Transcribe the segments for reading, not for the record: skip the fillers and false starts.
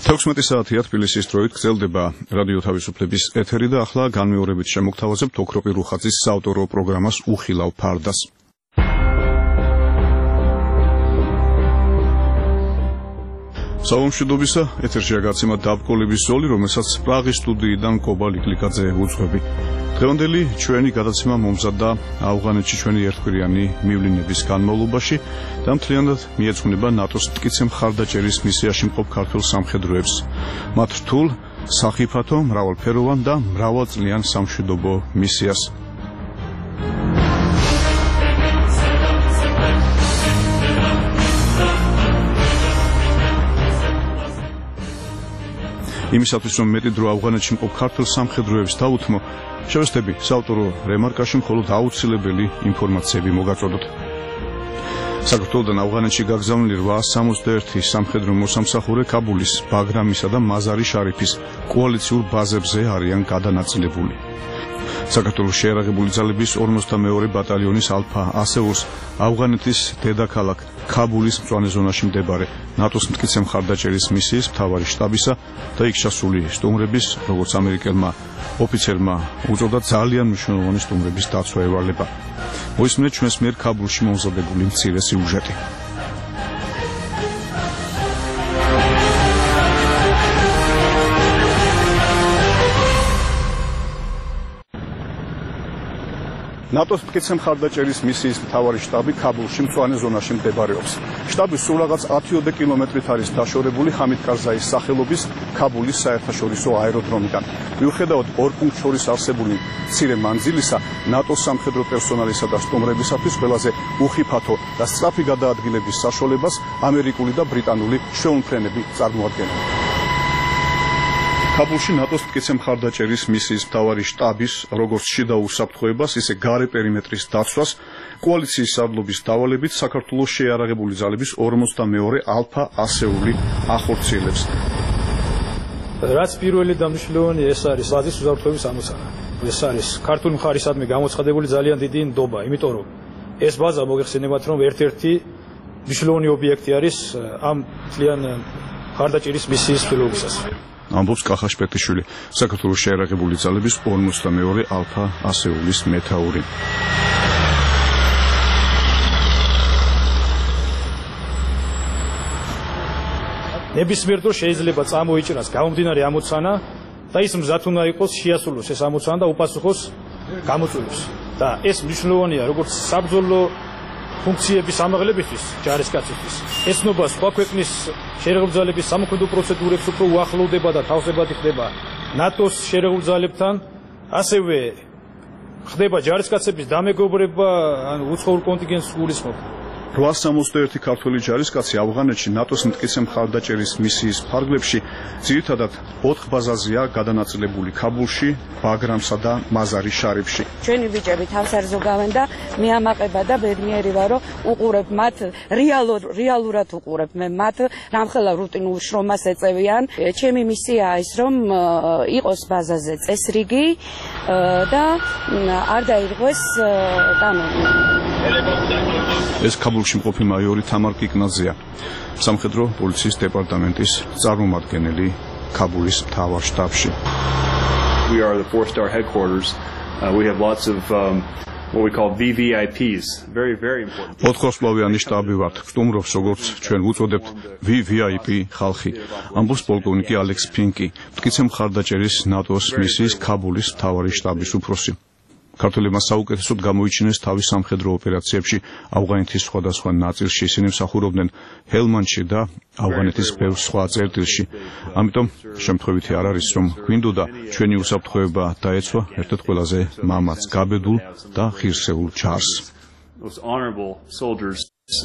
16 საათია თბილისის დროით გრძელდება რადიო თავისუფლების ეთერი და ახლა განმეორებით შემოგთავაზებთ ოქროპი რუხაძის საავტორო პროგრამას უხილავ ფარდას. საომშვიდობისა, ეთერშია გაცემა დაბკოლების ზოლი, რომელსაც პრაღის სტუდიიდან კობა ლიკლიკაძე უძღვები. დღევანდელი ჩვენი გადაცემა მომზადდა ავღანეთში ჩვენი ერთკვირიანი მივლინების განმავლობაში და მთლიანად მიეძღვნება ნატოს მტკიცე მხარდაჭერის მისიაში მყოფ ქართველ სამხედროებს. მათ რთულ, სახიფათო, მრავალფეროვან და მრავალწლიან სამშვიდობო მისიას. იმისათვის, რომ მეტი დრო ავღანეთში მყოფ ქართველ სამხედროებს დაუთმო, შევესწრები საავტორო რემარკაში მხოლოდ აუცილებელი ინფორმაციები მოგაწოდოთ. საქართველოდან ავღანეთში გაგზავნილი 861 სამხედრო მოსამსახურე ქაბულის, ბაგრამისა და მაზარი შარიფის კოალიციურ ბაზებზე არიან გადანაწილებული. საქართველოს შეიარაღებული ძალების 42 ბატალიონის ალფა ასეულს ავღანეთის დედაქალაქ ქაბულის მწვანე ზონაში მდებარე ნატოს მტკიცე მხარდაჭერის მისიის მთავარი შტაბისა და იქ ჩასული სტუმრების, როგორც ამერიკელმა ოფიცერმა უწოდა, ძალიან მნიშვნელოვანი სტუმრების დაცვა ევალება. მოისმინეთ ჩვენს მიერ ქაბულში მომზადებული მცირე სიუჟეტი. ნატოს მტკიცე მხარდაჭერის მისიის მთავარი შტაბი ქაბულში მწვანე ზონაში მდებარეობს. შტაბი სულ რაღაც 10 კილომეტრით არის დაშორებული ჰამიდ კარზაის სახელობის ქაბულის საერთაშორისო აეროდრომიდან. მიუხედავად ორ პუნქტ შორის არსებული მცირე მანძილისა, ნატოს სამხედრო პერსონალისა და სტუმრებისათვის ყველაზე უხიფათო და სწრაფი გადაადგილების საშუალებას ამერიკული და ბრიტანული შეუმფრენები წარმოადგენენ. ქაბულში ნატოს მტკიცე მხარდაჭერის მისიის მთავარი შტაბის, როგორც შიდა უსაფრთხოებას, ისე გარე პერიმეტრის დაცვას, კოალიციის სარდლობის დავალებით საქართველოს შეიარაღებული ძალების 42 ალფა ასეული ახორციელებს. რაც პირველი და მნიშვნელოვანი ეს არის ბაზის უსაფრთხოების ამოცანა. ეს არის ქართული მხარისადმი გამოცხადებული ძალიან დიდი ნდობა, იმიტომ რომ ეს ბაზა მოგეხსენებათ, რომ ერთ-ერთი მნიშვნელოვანი ობიექტი არის ამ მთლიან მხარდაჭერის მისიის ფილობისას. ამბობს კახა შპეტიშვილი, საქართველოს შეიარაღებული ძალების 42 ალფა ასეულის მეთაური. ნებისმიერ დროს შეიძლება წამოიჭრას გამომდინარე ამოცანა და ის მზად უნდა იყოს შეასრულოს ეს ამოცანა და უპასუხოს გამოწვევებს. და ეს მნიშვნელოვანია როგორც საბრძოლო ფუნქციების ამაღლებისთვის, ჯარისკაცისთვის. ეს ნობა სხვა ქვეყნის შეიარაღებული ძალების სამოქმედო პროცედურებს უფრო უახლოვდება და თავსებადი ხდება ნატოს შეიარაღებული ძალებთან, ასევე ხდება ჯარისკაცების დამეგობრება, ან უცხოურ კონტინგენტს გულისხმობ. 861 ქართველი ჯარისკაცი ავღანეთში ნატოს მტკიცე მხარდაჭერის მისიის ფარგლებში ძირითადად 4 ბაზაზეა გადანაწილებული ქაბულში, ბაგრამსა და მაზარი შარიფში. ჩვენი ბიჭები თავს არ ზოგავენ და მე ამაყება და ბედნიერი ვარ, რომ უყურებ მათ, რეალურად უყურებ მე მათ, რამხელა რუტინულ შრომას ეწევიან. ჩემი მისიაა ის, რომ იყოს ბაზაზე წესრიგი და არ დაირღვეს კანონი. ეს ქაბულში მყოფი მაიორი თამარ კიკნაძეა, სამხედრო პოლიციის დეპარტამენტის წარმომადგენელი ქაბულის მთავარ შტაბში. We are the 4-star headquarters. We have lots of what we call VVIPs, very important. 4-სლოვიანი შტაბი ვართ, სტუმრობს როგორც ჩვენ ვუწოდებთ VVIP ხალხი. ამბობს პოლკოვნიკი ალექს ფინკი, მტკიცე მხარდაჭერის ნატოს მისიის ქაბულის მთავარი შტაბის უფროსი. ქართველებმა საუკეთესოდ გამოიჩინეს თავის სამხედრო ოპერაციებში ავღანეთის სხვადასხვა ნაწილში, ისინი მსახურობდნენ ჰელმანდში და ავღანეთის ბევრ სხვა წერტილში. ამიტომ შემთხვევითი არ არის, რომ გვინდოდა ჩვენი უსაფრთხოება დაეცვა ერთ-ერთ ყველაზე მამაც, გაბედულ და ღირსეულ ჯარს. Those honorable soldiers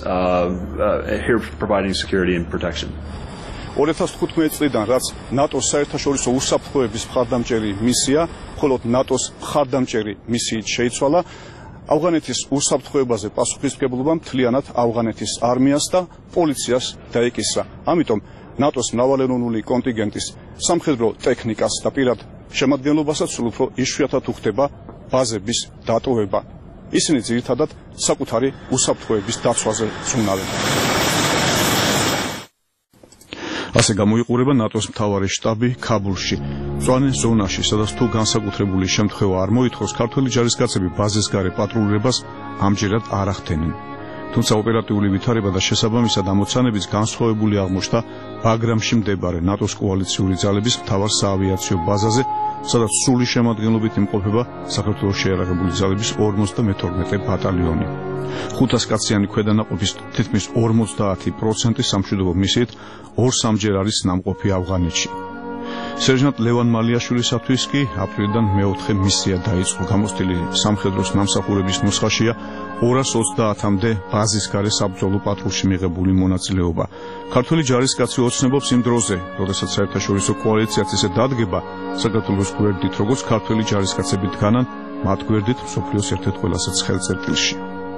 here providing security and protection. 2015 წლიდან, რაც ნატოს საერთაშორისო უსაფრთხოების მხარდამჭერი მისია, მხოლოდ ნატოს მხარდამჭერი მისიით შეიცვალა, ავღანეთის უსაფრთხოებაზე პასუხისმგებლობა მთლიანად ავღანეთის არმიას და პოლიციას დაეკისრა. ამიტომ ნატოს მრავალეროვნული კონტინგენტის სამხედრო ტექნიკას და პირად შემადგენლობასაც სულ უფრო იშვიათად უხდება ბაზების დატოვება. ისინი ძირითადად საკუთარი უსაფრთხოების დაცვაზე ზრუნავენ. ასე გამოიყურება ნატოს მთავარი შტაბი ქაბულში, მწვანე ზონაში, სადაც თუ განსაკუთრებული შემთხვევა არ მოითხოვს, ქართველი ჯარისკაცები ბაზის გარე პატრულირებას ამჯერად არ ახდენენ. თუმცა ოპერატიული ვითარება და შესაბამისად ამოცანებიც განსხვავებული აღმოჩნდა ბაგრამში მდებარე ნატოს კოალიციური ძალების მთავარ საავიაციო ბაზაზე, სადაც სრული შემადგენლობით იმყოფება საქართველოს შეიარაღებული ძალების 52 ბატალიონი. 500 კაციანი ქვედანაყოფის თითქმის 50% სამშვიდობო მისიით 2-3 არის ნამყოფი ავღანეთში. სერჟანტ ლევან მალიაშვილისათვის კი აპრილიდან მეოთხე მისია დაიწყო. გამოცდილი სამხედროს ნამსახურების ნუსხაშია 230-მდე ბაზის გარე საბრძოლო პატრულში მიღებული მონაწილეობა. ქართველი ჯარისკაცი ოცნებობს იმ დროზე, როდესაც საერთაშორისო კოალიციაც ისე დადგება, საქართველოს გვერდით, როგორც ქართველი ჯარისკაცები დგანან მათ გვერდით მსოფლიოს ერთ-ერთ ყველაზე ცხელ წერტილში.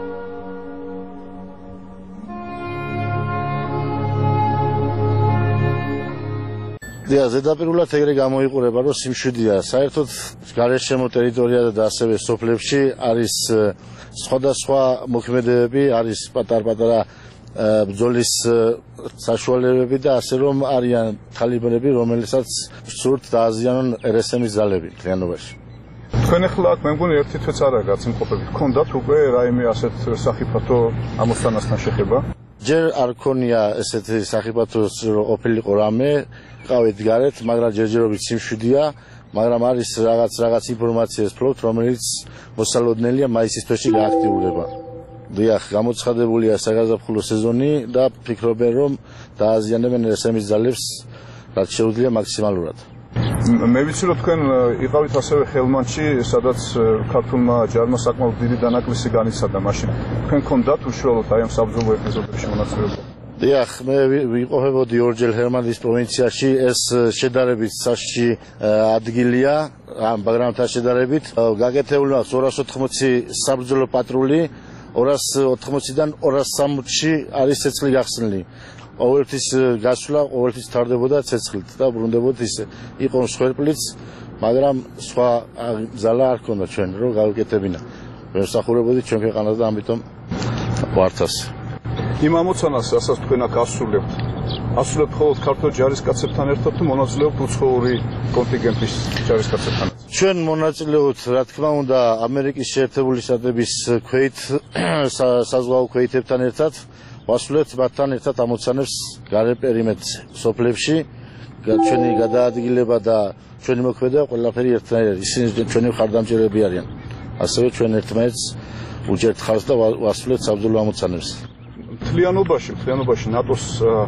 ზედაპირულად ეგრე გამოიყურება, რომ სიმშვიდეა. საერთოდ გარშემო ტერიტორიაზე და ასევე სოფლებში არის სხვადასხვა მოქმედებები, არის პატარ-პატარა ბრძოლის საშუალებები და ასე რომ არიან თალიბანები, რომელსაც სურთ დააზიანონ RSM-ის ძალები მთლიანობაში. თქვენ ახლა აქ მე მგონი ერთი თვეც არა გაცემყოფები. გქონდათ უკვე რაიმე ასეთ სახიფათო ამოცანასთან შეხება? ჯერ არ ქონია ესეთი სახიფათოს ყოფილიყო რამე, ყავით გარეთ, მაგრამ ჯერჯერობით სიმშვიდეა, მაგრამ არის რაღაც ინფორმაციას ფლობთ, რომელიც მოსალოდნელია მაისის თვეში გააქტიურდება. დიახ, გამოცხადებულია საგაზაფხულო სეზონი და ფიქრობენ, რომ დააზიანებენ RSM-ის ძალებს, რაც შეუძლია მაქსიმალურად. მე ვიცი, რომ თქვენ იყავით ასევე ხელმანში, სადაც ქართულმა ჯარმა საკმაოდ დიდი დანაკლისი განიცადა მაშინ. თქვენ გქონდათ უშუალოდ აი ამ საბრძოლო ეპიზოდებში მონაწილეობა? დიახ, მე ვიყოფებოდი ორჯერ ჰერმანდის პროვინციაში, ეს შედარებით საშიში ადგილია, ამ ბაგრამთან შედარებით. გაკეთებული აქვს 280 საბრძოლო პატრული, 280-დან 260-ში არის ცეცხლი გახსნილი. ყოველთვის გასვლა, ყოველთვის თარდებოდა ცეცხლით და ბრუნდებოდა ისე. იყო მსხვერპლიც, მაგრამ სხვა ძალა არ ქონდა ჩვენ, რომ გავიკეთებინა. ვემსახურებოდი ჩვენ ქვეყანას და ამიტომ ვართ ასე. იმ ამოცანას, რასაც თქვენ აქ ასრულებთ მხოლოდ ქართულ ჯარისკაცებთან ერთად თუ მონაწილეობთ უცხოური კონტინგენტის ჯარისკაცებთან? ჩვენ მონაწილეობთ, რა თქმა უნდა, ამერიკის შეერთებული შტატების ქვეით საზღვაო ქვეითებთან ერთად, ვასრულებთ მათთან ერთად ამოცანებს გარე პერიმეტრზე, სოფლებში, ჩვენი გადაადგილება და ჩვენი მოქმედება ყველაფერი ერთნაირი, ისინი ჩვენი მხარდამჭერები არიან. ასევე ჩვენ ერთმანეთს უჯერთ ხარს და ვასრულებთ საბრძოლო ამოცანებს. მთლიანობაში ნატოს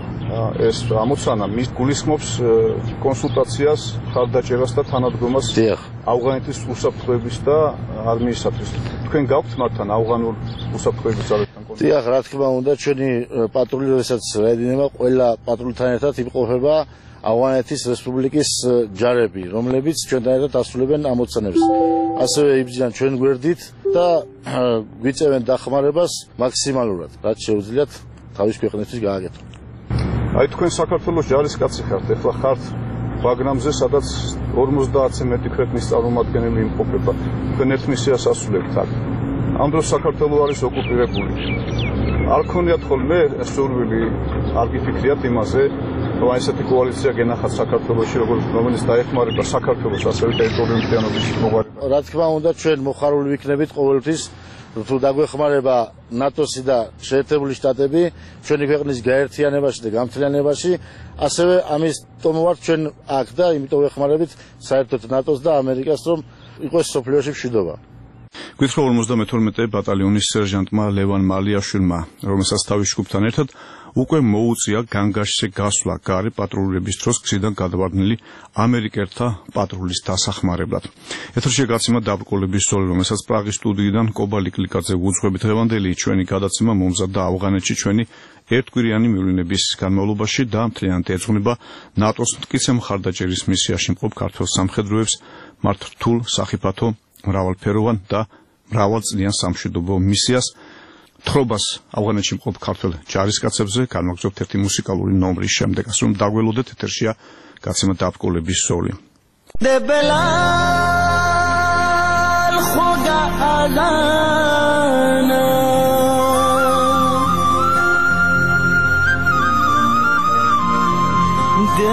ეს ამოცანა მის გულისხმობს კონსულტაციას, ხარდაჭერას და თანადგომას ავღანეთის უსაფრთხოების და არმიისათვის. თქვენ გაქვთ მათთან ავღანურ უსაფრთხოების ძალებთან კონტაქტი? დიახ, რა თქმა უნდა, ჩვენი პატრული, როდესაც დაედინება, ყველა პატრულთან ერთად იმყოფება ავღანეთის რესპუბლიკის ჯარები, რომლებიც ჩვენთან ერთად ასრულებენ ამოცანებს. ასევე იბრძიან ჩვენ გვერდით და გვიწევენ დახმარებას მაქსიმალურად, რაც შეუძლიათ თავის ქვეყნისთვის გააკეთონ. აი თქვენ საქართველოს ჯარისკაცი ხართ, ეხლა ხართ ბაგრამზე, სადაც 50-ზე მეტი ქვეყნის წარმომადგენელი იმყოფება. თქვენ ერთ მისიას ასრულებთ აქ. ამ დროს საქართველო არის ოკუპირებული. არ ქონიათ ხოლმე სურვილი, არ გიფიქრიათ იმაზე, რომ ესეთი კოალიცია გენახათ საქართველოში, რომელიც დაეხმარება საქართველოს ასევე ტერიტორიული მთლიანობის მოგვარებას. რა თქმა უნდა, ჩვენ მოხარული ვიქნებით ყოველთვის, თუ დაგვეხმარება ნატოსი და შეერთებული შტატები ჩვენი ქვეყნის გაერთიანებაში და გამთლიანებაში, ასევე ამის ტომო ვართ ჩვენ აქ და იმიტომ ვეხმარებით საერთოდ ნატოს და ამერიკას, რომ იყოს სოფლიოში მშვიდობა. გითხრა 52 ბატალიონის სერჟანტმა ლევან მალიაშვილმა, რომელსაც თავის ჯგუფთან ერთად უკვე მოუწია განგაშზე გასვლა გარე პატრულირების დროს გზიდან გადავარდნილი ამერიკელთა პატრულის დასახმარებლად. ეთერში გაცემა დაბრკოლების ზოლი, რომელსაც პრაღის სტუდიიდან კობალი კლიკაძე უძღვებით. დღევანდელი ჩვენი გადაცემა მომზადდა ავღანეთში ჩვენი ერთკვირიანი მივლინების განმავლობაში და მთლიანად ეძღვნება ნატოს მტკიცე მხარდაჭერის მისიაში მყოფ ქართულ სამხედროებს მათ რთულ სახიფათო მრავალფეროვან და მრავალწლიან სამშვიდობო მისიას. თხრობას ავღანეთში მყოფ ქართველ ჯარისკაცებზე განვაგრძობთ ერთი მუსიკალური ნომრის შემდეგ, ასე რომ დაგველოდეთ ეთერშია გაცემა დაბრკოლების ზოლი.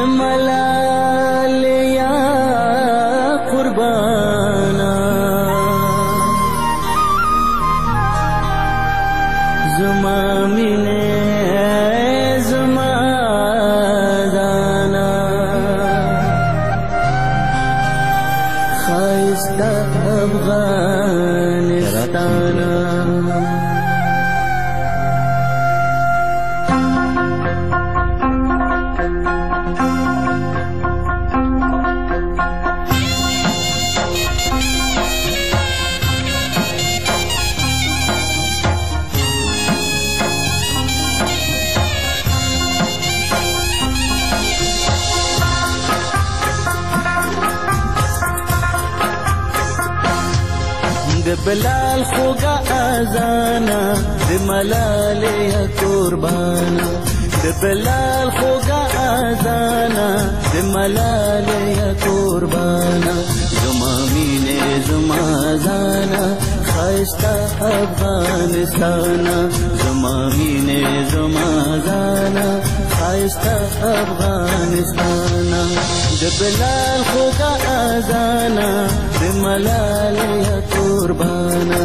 Malaleya Qurbana Zamamine Zamadana Khaista Afghanistana بلال خوگا آزانا د ملالیا قربانا د بلال خوگا آزانا د ملالیا قربانا زمامین زمازانا خایستا افغانستانا زمامین زمازانا خایستا افغانستانا د بلال خوگا آزانا د ملالیا قربانا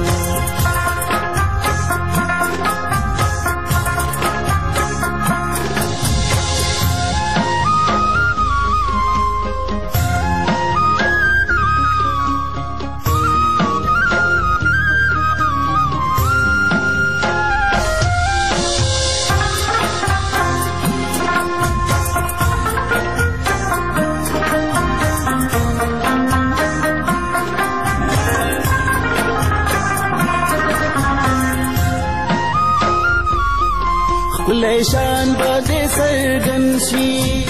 Kulaysan bade sarganshi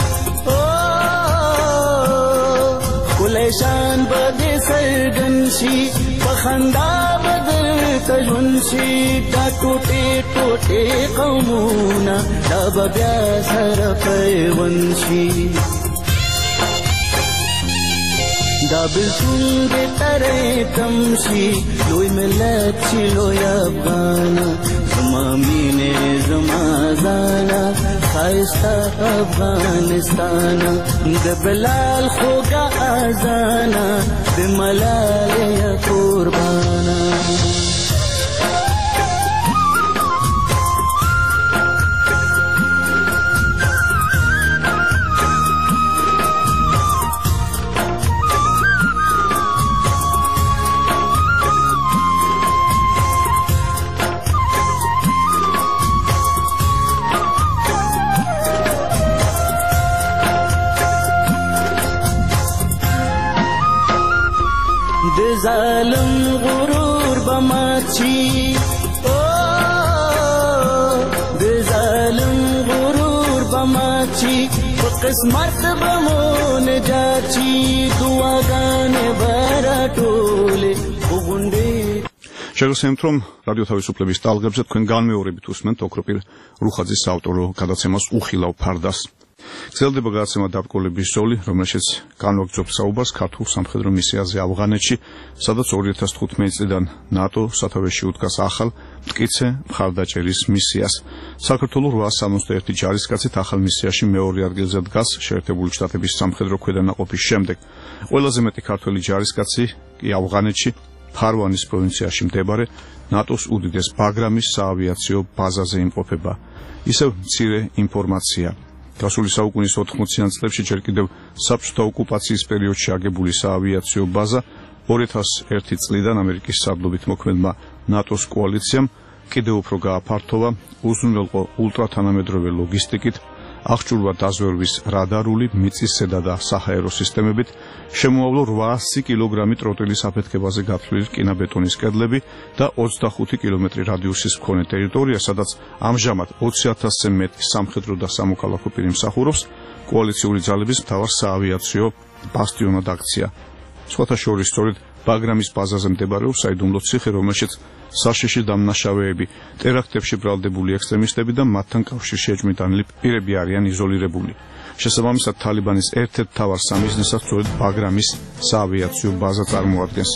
Kulaysan bade sarganshi Pakhanda badal tajunshi Da tote tote qawmuna Da babya sarapaywanshi Da bilsunge tare tamshi Loy millatchi loy Afghana Zamamine zamazana Khaista Afghanistana Da Bilal khoga azana Da Malaleya Qurbana zalim gurur bamachi de zalim gurur bamachi qismat bamun jachi dua gane baratole ugunde შეგახსენებთ, რომ რადიო თავისუფლების ტალღებზე თქვენ განმეორებით უსმენთ ოქროპირ რუხაძის ავტორო გადაცემას უხილავ ფარდას. გრძელდება გადაცემა დაბკოლების ზოლი, რომელშიც განვაგრძობ საუბარს ქართულ სამხედრო მისიაზე ავღანეთში, სადაც 2015 წლიდან ნატო სათავეში უდგას ახალ მტკიცე მხარდაჭერის მისიას. საქართველოს 861 ჯარისკაცით ახალ მისიაში მეორე ადგილზე დგას შეერთებული შტატების სამხედრო ქვედანაყოფის შემდეგ. ყველაზე მეტი ქართველი ჯარისკაცი კი ავღანეთში ფარვანის პროვინციაში მდებარე ნატოს უდიდეს ბაგრამის საავიაციო ბაზაზე იმყოფება. ისევ მცირე ინფორმაცია. გასული საუკუნის 80-იან წლებში ჯერ კიდევ საბჭოთა ოკუპაციის პერიოდში აგებული საავიაციო ბაზა 2001 წლიდან ამერიკის სარდლობით მოქმედმა ნატოს კოალიციამ კიდევ უფრო გააფართოვა უზრუნველყო ულტრათანამედროვე ლოგისტიკით, აღჭურვა დაზვერვის რადარული, მიწისზედა და საჰაერო სისტემებით, შემოავლო 800 კილოგრამი ტროტილის აფეთქებაზე გათვლილი რკინაბეტონის კედლები და 25 კილომეტრი რადიუსის მქონე ტერიტორია, სადაც ამჟამად 20,000-ზე მეტი სამხედრო და სამოქალაქო პირი მსახურობს, კოალიციური ძალების მთავარ საავიაციო ბასტიონად აქცია. სხვათა შორის სწორედ ბაგრამის ბაზაზე მდებარეობს საიდუმლო ციხე, რომელშიც საშიში დამნაშავეები, ტერაქტებში ბრალდებული ექსტრემისტები და მათთან კავშირში ეჭვმიტანილი პირები არიან იზოლირებული. შესაბამისად, თალიბანის ერთ-ერთ მთავარ სამიზნესაც სწორედ ბაგრამის საავიაციო ბაზა წარმოადგენს.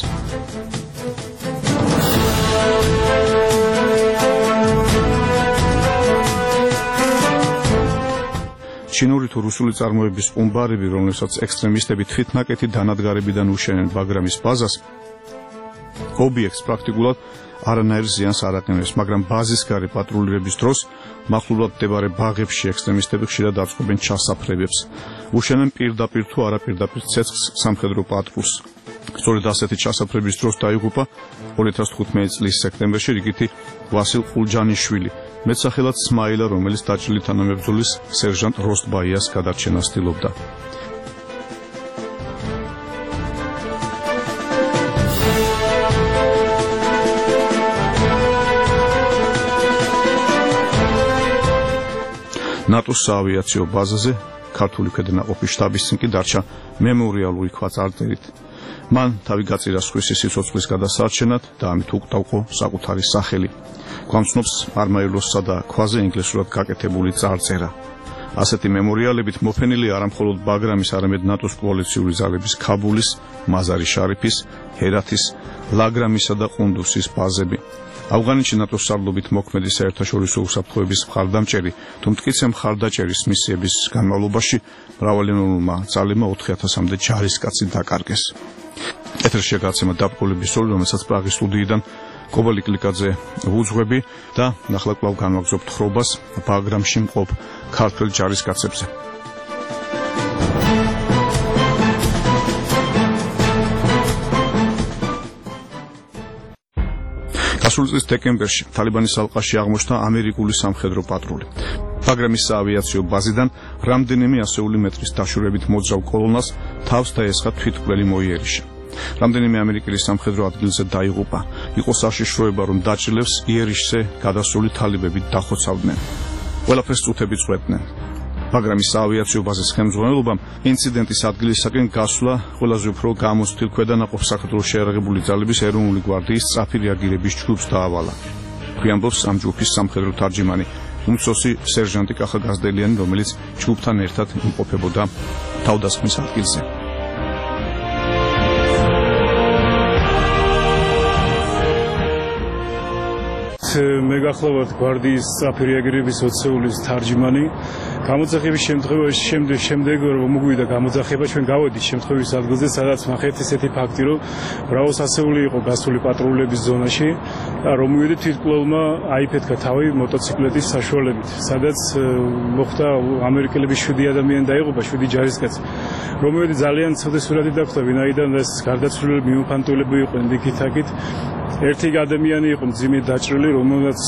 ჩინური თუ რუსული წარმოების ყუმბარები, რომელსაც ექსტრემისტები თვითნაკეთი დანადგარებიდან უშენენ ბაგრამის ბაზას, ობიექტს პრაქტიკულად არანაირ ზიანს არ აკნევს, მაგრამ ბაზის გარე პატრულირების დროს მახლობლად მდებარე ბაღებში ექსტრემისტები ხშირად აწყობენ ჩასაფრებებს. უშენენ პირდაპირ თუ არაპირდაპირ ცეცხლს სამხედრო პატრულს. სწორედ ასეთი ჩასაფრების დროს დაიღუპა 2015 წლის სექტემბერში რიგითი ვასილ ყულჯანიშვილი, მეტსახელად სმაილა, რომელიც დაჭრილი თანამებრძოლის სერჟანტ როსტბაიას გადარჩენას ცდილობდა. ნატოს საავიაციო ბაზაზე ქართული ქვედანაყოფის შტაბის წინ კი დარჩა მემორიალური ქვა წარწერით. მან თავი გაწირა სხვისი სიცოცხლის გადასარჩენად და ამით უკტავყო საკუთარი სახელი. გვამცნობს არმაილოსსა და ქვაზე ინგლისურად გაკეთებული წარწერა. ასეთი მემორიალებით მოფენილი არა მხოლოდ ბაგრამის, არამედ ნატოს კოალიციური ძალების ქაბულის, მაზარი შარიფის, ჰერათის, ლაგრამისა და ყუნდუსის ბაზები. ავღანეთში ნატოს სარდლობით მოქმედი საერთაშორისო უსაფრთხოების მხარდამჭერი თუ მტკიცე მხარდაჭერის მისიების განმავლობაში მრავალენოვანმა ძალებმა 4000-მდე ჯარისკაცი დაკარგეს. ეთერში გაცემა დაბრძოლების ორი, რომელსაც პრაღის სტუდიიდან კობალი კლიკაძე ვუძღვები და ნახლა კვლავ განვაგრძობთ ხრობას ბაგრამში მყოფ ქართველ ჯარისკაცებზე. გასული წლის დეკემბერში თალიბანის ალყაში აღმოჩნდა ამერიკული სამხედრო პატრული. ბაგრამის საავიაციო ბაზიდან რამდენიმე ასეული მეტრის დაშორებით მოძრავ კოლონას თავს დაესხა თვითმკვლელი მოიერიშა. რამდენიმე ამერიკელი სამხედრო ადგილზე დაიღუპა. იყო საშიშროება, რომ დაჭრილებს იერიშზე გადასული თალიბები დახოცავდნენ. ყველაფერს წუთები წვეთდნენ. ბაგრამის საავიაციო ბაზის ხელმძღვანელობამ ინციდენტის ადგილისაკენ გასვლა ყველაზე უფრო გამოცდილ ქვედანაყოფ საქართველოს შეიარაღებული ძალების ეროვნული გვარდიის სწრაფი რეაგირების ჯგუფს დაავალა. გვიანბობს ამ ჯგუფის სამხედრო თარჯიმანი უმცროსი სერჟანტი კახა გაზდელიანი, რომელიც ჯგუფთან ერთად იმყოფებოდა თავდასხმის ადგილზე. მე გახლავართ გვარდიის სწრაფი რეაგირების ოცეულის თარჯიმანი. გამოძახების შემთხვევაში შემდეგ რომ მოგვიდა გამოძახება, ჩვენ გავედით შემთხვევის ადგილზე, სადაც ნახეთ ესეთი ფაქტი, რომ ბრავოს ასეული იყო გასული პატრულების ზონაში და რომ მივიდეთ თვითმკვლელმა აიფეთქა თავი მოტოციკლეთის საშუალებით, სადაც მოხდა ამერიკელების 7 ადამიანი დაიღუპა, 7 ჯარისკაცი. რომ მივიდეთ ძალიან ცუდი სურათი დაგვხდა, ვინაიდან ეს გარდაცვლილები მიუფანტულები იყვნენ დიქით-აქით. ერთი ადამიანი იყო მძიმედ დაჭრილი, რომელსაც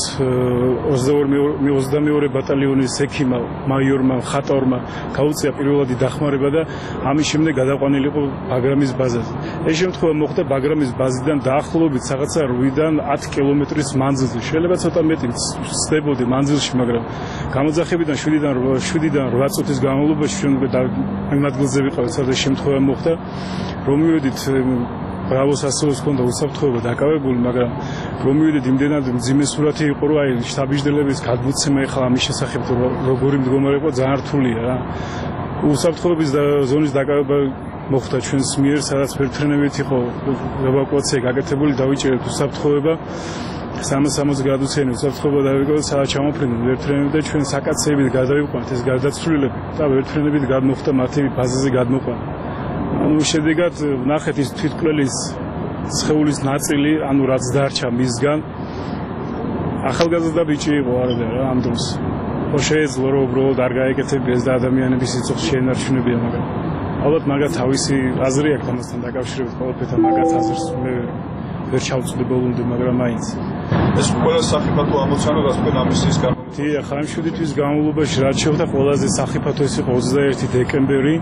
22 ბატალიონის ექიმმა, მაიორმა, ხატაურმა გაუწია პირველადი დახმარება და ამის შემდეგ გადაყვანილი იყო ბაგრამის ბაზაზე. ეს შემთხვევა მოხდა ბაგრამის ბაზიდან დაახლოებით რაღაცა 8-დან 10 კილომეტრის მანძილზე. შეიძლება ცოტა მეტი ვსდებოდი მანძილში, მაგრამ გამოძახებიდან 7-დან 8 წუთის განმავლობაში ჩვენ ამ ადგილზე ვიყავით, სადაც შემთხვევა მოხდა, რომ მივედით ბრავოს ასეულს ჰქონდა უსაფრთხოება დაკავებული, მაგრამ რომ მივიდეთ იმდენად მძიმე სურათი იყო, რომ აი შტაბიჟდელების გადმოცემა ეხლა ამის შესახებ როგორი მდგომარეობა ძალიან რთულია რა. უსაფრთხოების ზონის დაკავება მოხდა ჩვენს მიერ, სადაც ვერტფრენებით იყო ევაკუაცია გაკეთებული, დავიჭერეთ უსაფრთხოება 360 გრადუსიანი უსაფრთხოება დავიკავეთ, სადაც ჩამოფრინდნენ ვერტფრენები და ჩვენ საკაცებით გადავიყვანეთ ეს გარდაცვლილები და ვერტფრენებით გადმოხდა მათი ბაზაზე გადმოყვანა. ანუ შედეგად ნახეთ ის თვითმკვლელის სხეულის ნაწილი, ანუ რაც დარჩა მისგან, ახალგაზრდა ბიჭი იყო არა ამ დროს. შეიძლება რომ უბრალოდ არ გაეკეთებიეს და ადამიანების სიცოცხლე შეენარჩუნებია, მაგრამ ალბათ მაგათ თავისი აზრი აქვს ამასთან დაკავშირებით, ყველაფერთან მაგათ აზრს მე ვერ ჩავწვდი ბოლომდე, მაგრამ მაინც ეს ყველა საფრთხო ამოცანა გასწრება ამისის გამო. დიახ, ამ 7 თვის განმავლობაში რაც შეხვდა ყველაზე საფრთხო ის იყო 21 დეკემბერი.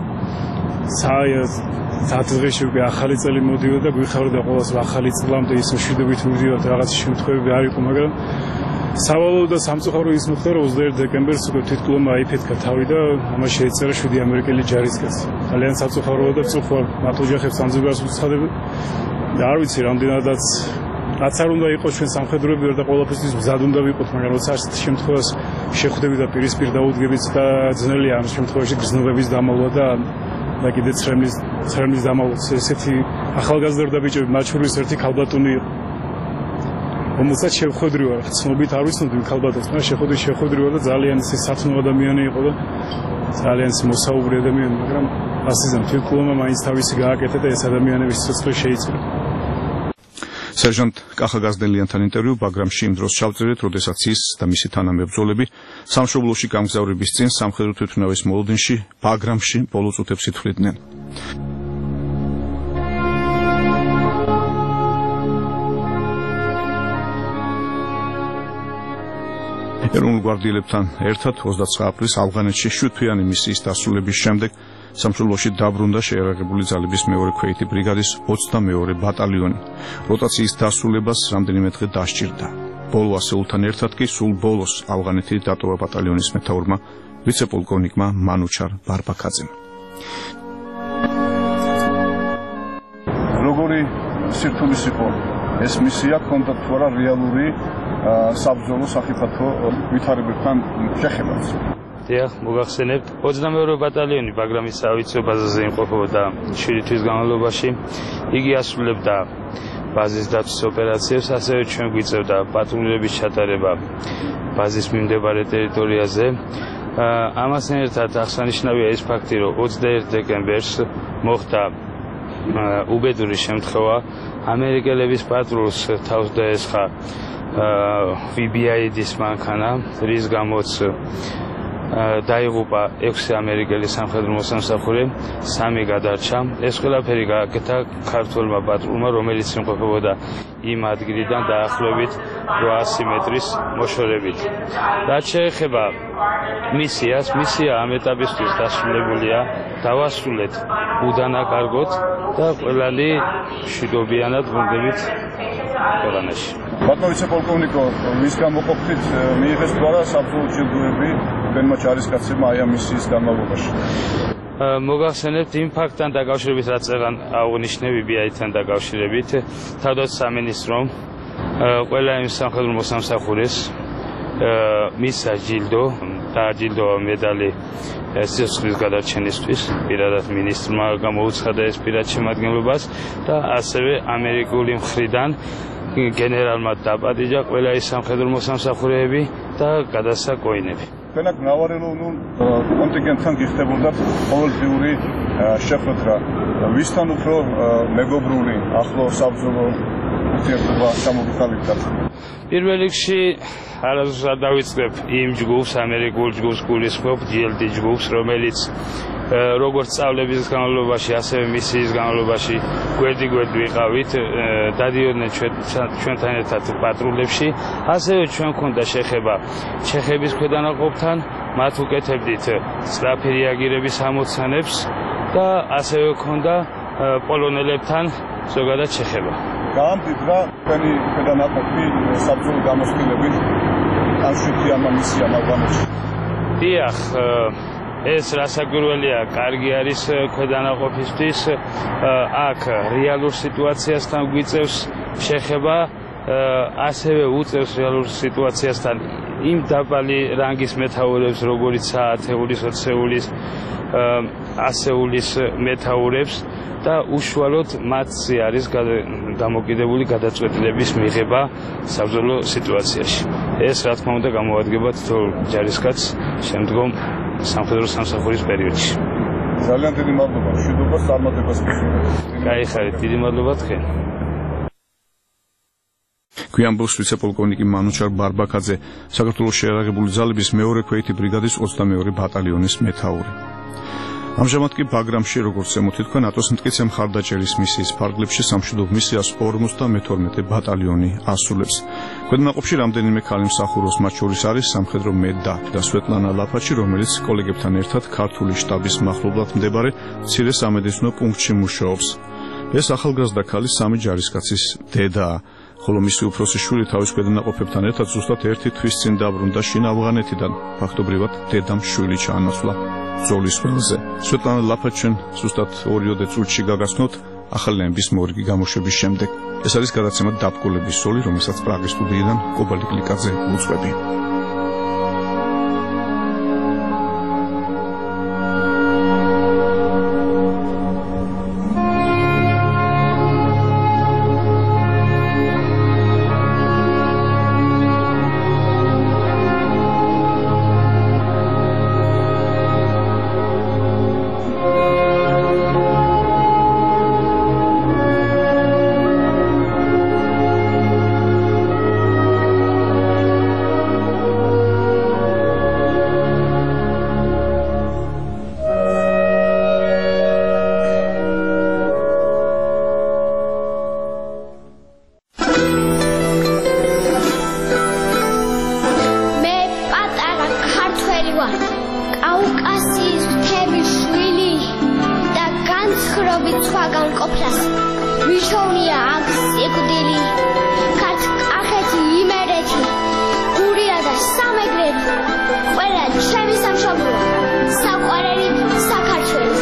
საათდღეში უკვე ახალი წელი მოდიოდა და გვიხარდა ყოველას ახალი წლამდე ის მშვიდობით მივდივართ, რაღაც შემთხვევები არ იყო, მაგრამ სავალო და სამწუხარო ის მოხდა, რომ 21 დეკემბერს უკვე თვითმკვლელმა აიფეთქა თავი და ამას შეეწერა 7 ამერიკელი ჯარისკაცი. ძალიან სამწუხაროა და წუხვა მათ ოჯახებს ამზუგარს უცხადებ და არ ვიცი რამდენადაც რაც არ უნდა იყოს ჩვენ სამხედროები და ყველაფერთვის მზად უნდა ვიყოთ, მაგრამ როცა ასეთ შემთხვევას შეხვდები და პირისპირ დაუდგებით და ძნელია ამ შემთხვევაში გრძნობების დამალვა და კიდე ცრემლის დამალვაც. ესეთი ახალგაზრდა ბიჭები, მათ შორის ერთი ქალბატონი იყო, რომელსაც შევხვედრი ვარ, ცნობით არ ვიცნობდი ქალბატონს, მაგრამ შეხვედრი ვარ და ძალიან სათნო ადამიანი იყო და ძალიან მოსაუბრი ადამიანი, მაგრამ ასიზამ თვითმფრინავმა მაინც თავისი გააკეთა და ეს ადამიანების სიცხე შეიწყვეტა. სერჟანტ კახაგაზდელიანთან ინტერვიუ ბაგრამში იმ დროს ჩავწერეთ, როდესაც ის და მისი თანამებრძოლები სამშობლოში გამგზავრების წინ სამხედრო თვითმფრინავის მოლოდინში ბაგრამში ბოლო წუთებს ითვლიდნენ. ეროვნულ გვარდიელებთან ერთად 29 აპრილს ავღანეთში 7-თვიანი მისიის დასრულების შემდეგ სამშობლოში დაბრუნდა შეიარაღებული ძალების მეორე ქვეითი ბრიგადის 22 ბატალიონი. როტაციის დასრულებას რამდენიმე დღე დასჭირდა. ბოლო ასეულთან ერთად კი სულ ბოლოს ავღანეთი დატოვა ბატალიონის მეთაურმა ვიცე-პოლკოვნიკმა მანუჩარ ბარბაქაძემ. როგორი სირთულის იყო ეს მისია, ჰქონდა თუ არა რეალური საბრძოლო სახიფათო ვითარებებთან შეხებაც. დიახ, მოგახსენებთ, 22 ბატალიონი ბაგრამის საავიაციო ბაზაზე იმყოფებოდა 7 თვის განმავლობაში. იგი ასრულებდა ბაზის დაცვის ოპერაციებს, ასევე ჩვენ გვიწევდა პატრულირების ჩატარება ბაზის მიმდებარე ტერიტორიაზე. ამასთან ერთად აღსანიშნავია ის ფაქტი, რომ 21 დეკემბერს მოხდა უბედური შემთხვევა, ამერიკელების პატრულს თავს დაესხა VBID-ის მანქანა, რის გამოც დაიღუპა 6 ამერიკელი სამხედრო მოსამსახურე, 3 გადარჩა. ეს ყველაფერი გააკეთა ქართველმა პატრულმა, რომელიც იმყოფებოდა იმ ადგილიდან დაახლოებით 800 მეტრის მოშორებით. რაც შეეხება მისიას, მისია ამ ეტაპისთვის დასრულებულია, დავასრულეთ უდანაკარგოთ და ყველანი მშვიდობიანად ბრუნდებით ქვეყანაში. ბატონო ვიცე-პოლკოვნიკო, ვის გამოყოფით მიიღეს თუ არა საბრძოლო ჯილდოები თქვენმა ჯარისკაცებმა აი ამ მისიის განმავლობაში? მოგახსენებთ იმ ფაქტთან დაკავშირებით, რაც წეგან აღნიშნე VBI-თან დაკავშირებით, თავდაცვის სამინისტრომ ყველა იმ სამხედრო მოსამსახურეს მისცა ჯილდო, დააჯილდოვა მედალი სიცოცხლის გადარჩენისთვის, პირადად მინისტრმა გამოუცხადა ეს პირად შემადგენლობას და ასევე ამერიკული მხრიდან გენერალმა დაპატიჟა ყველა ის სამხედრო მოსამსახურეები და გადასცა კოინები. თქვენ აქ მრავალეროვნულ კონტინგენტთან გიხდებოდათ ყოველდღიური შეხვედრა. ვისთან უფრო მეგობრული, ახლო საბრძოლო ურთიერთობა ჩამოგიხალიათ? პირველ რიგში არასდროს არ დავიწყებ იმ ჯგუფს, ამერიკულ ჯგუფს გულისხმობ, GLD ჯგუფს, რომელიც როგორც სწავლების განმავლობაში, ასევე მისიის განმავლობაში გვერდ-გვერდ ვიყავით, დადიოდნენ ჩვენთან ერთად პატრულებში, ასევე ჩვენ გვქონდა შეხება ჩეხების ქვედანაყოფთან, მათ უკეთებდით სწრაფი რეაგირების ამოცანებს და ასევე გვქონდა პოლონელებთან ზოგადად შეხება. გაამდიდრა თქვენი ქვედანაყოფი საბრძოლო გამოსყიდებით ამ 7-იან მისიამ ავღანეთში. დიახ, ეს რასაკვირველია, კარგი არის ქვედანაყოფისთვის, აქ რეალურ სიტუაციასთან გვიწევს შეხება, ასევე უწევს რეალურ სიტუაციასთან იმ დაბალი რანგის მეთაურებს, როგორიცაა ათეულის, 20-ეულის, 100-ეულის მეთაურებს და უშუალოდ მათზე არის დამოკიდებული გადაწყვეტილების მიღება საბრძოლო სიტუაციაში. ეს რა თქმა უნდა გამოადგება თითოეულ ჯარისკაცს შემდგომ სამხედრო სამსახურის პერიოდში. ძალიან დიდი მადლობა, მშვიდობას, წარმატებას გისურვებთ. გაიხარეთ, დიდი მადლობა თქვენ. გვიანბოს ვიცე-პოლკოვნიკი მანუჩარ ბარბაქაძე, საქართველოს შეიარაღებული ძალების მეორე ქვეითი ბრიგადის 22 ბატალიონის მეთაური. ამჟამად კი ბაგრამში, როგორც ზემოთი თქვა, ნატოს მტკიცე მხარდაჭერის მისიის ფარგლებში სამშვიდობო მისიას 52 ბატალიონი ასრულებს. ქვედანაყოფში რამდენიმე ქალი მსახურობს, მათ შორის არის სამხედრო მედდა და სვეტლანა ლაფაჩი, რომელიც კოლეგებთან ერთად ქართული შტაბის მახლობლად მდებარე მცირე სამედიცინო პუნქტში მუშაობს. ეს ახალგაზრდა ქალი 3 ჯარისკაცის დედაა, ხოლო მისი უფროსი შვილი თავის ქვედანაყოფებთან ერთად ზუსტად 1 თვის წინ დაბრუნდა შინ ავღანეთიდან. ფაქტობრივად დედამ შვილი ჩაანაცვლა ბრძოლის ველზე. სვეტლანა ლაფაჩენ ზუსტად 2 წუთში გაგაცნოთ ახალენების მორგი გამოშვების შემდეგ. ეს არის გადაცემა დაბკოლების სოლი, რომელსაც პრაღის სტუდიიდან კობალტ კლიკაძე უძღვები. სხვაგან ყოფნას მიშოვნია აქ სიკვდილი ქართ კახეთი იმერეთი გურია და სამეგრელი ყველა ჩემი სამშობლოა საყვარელი საქართველო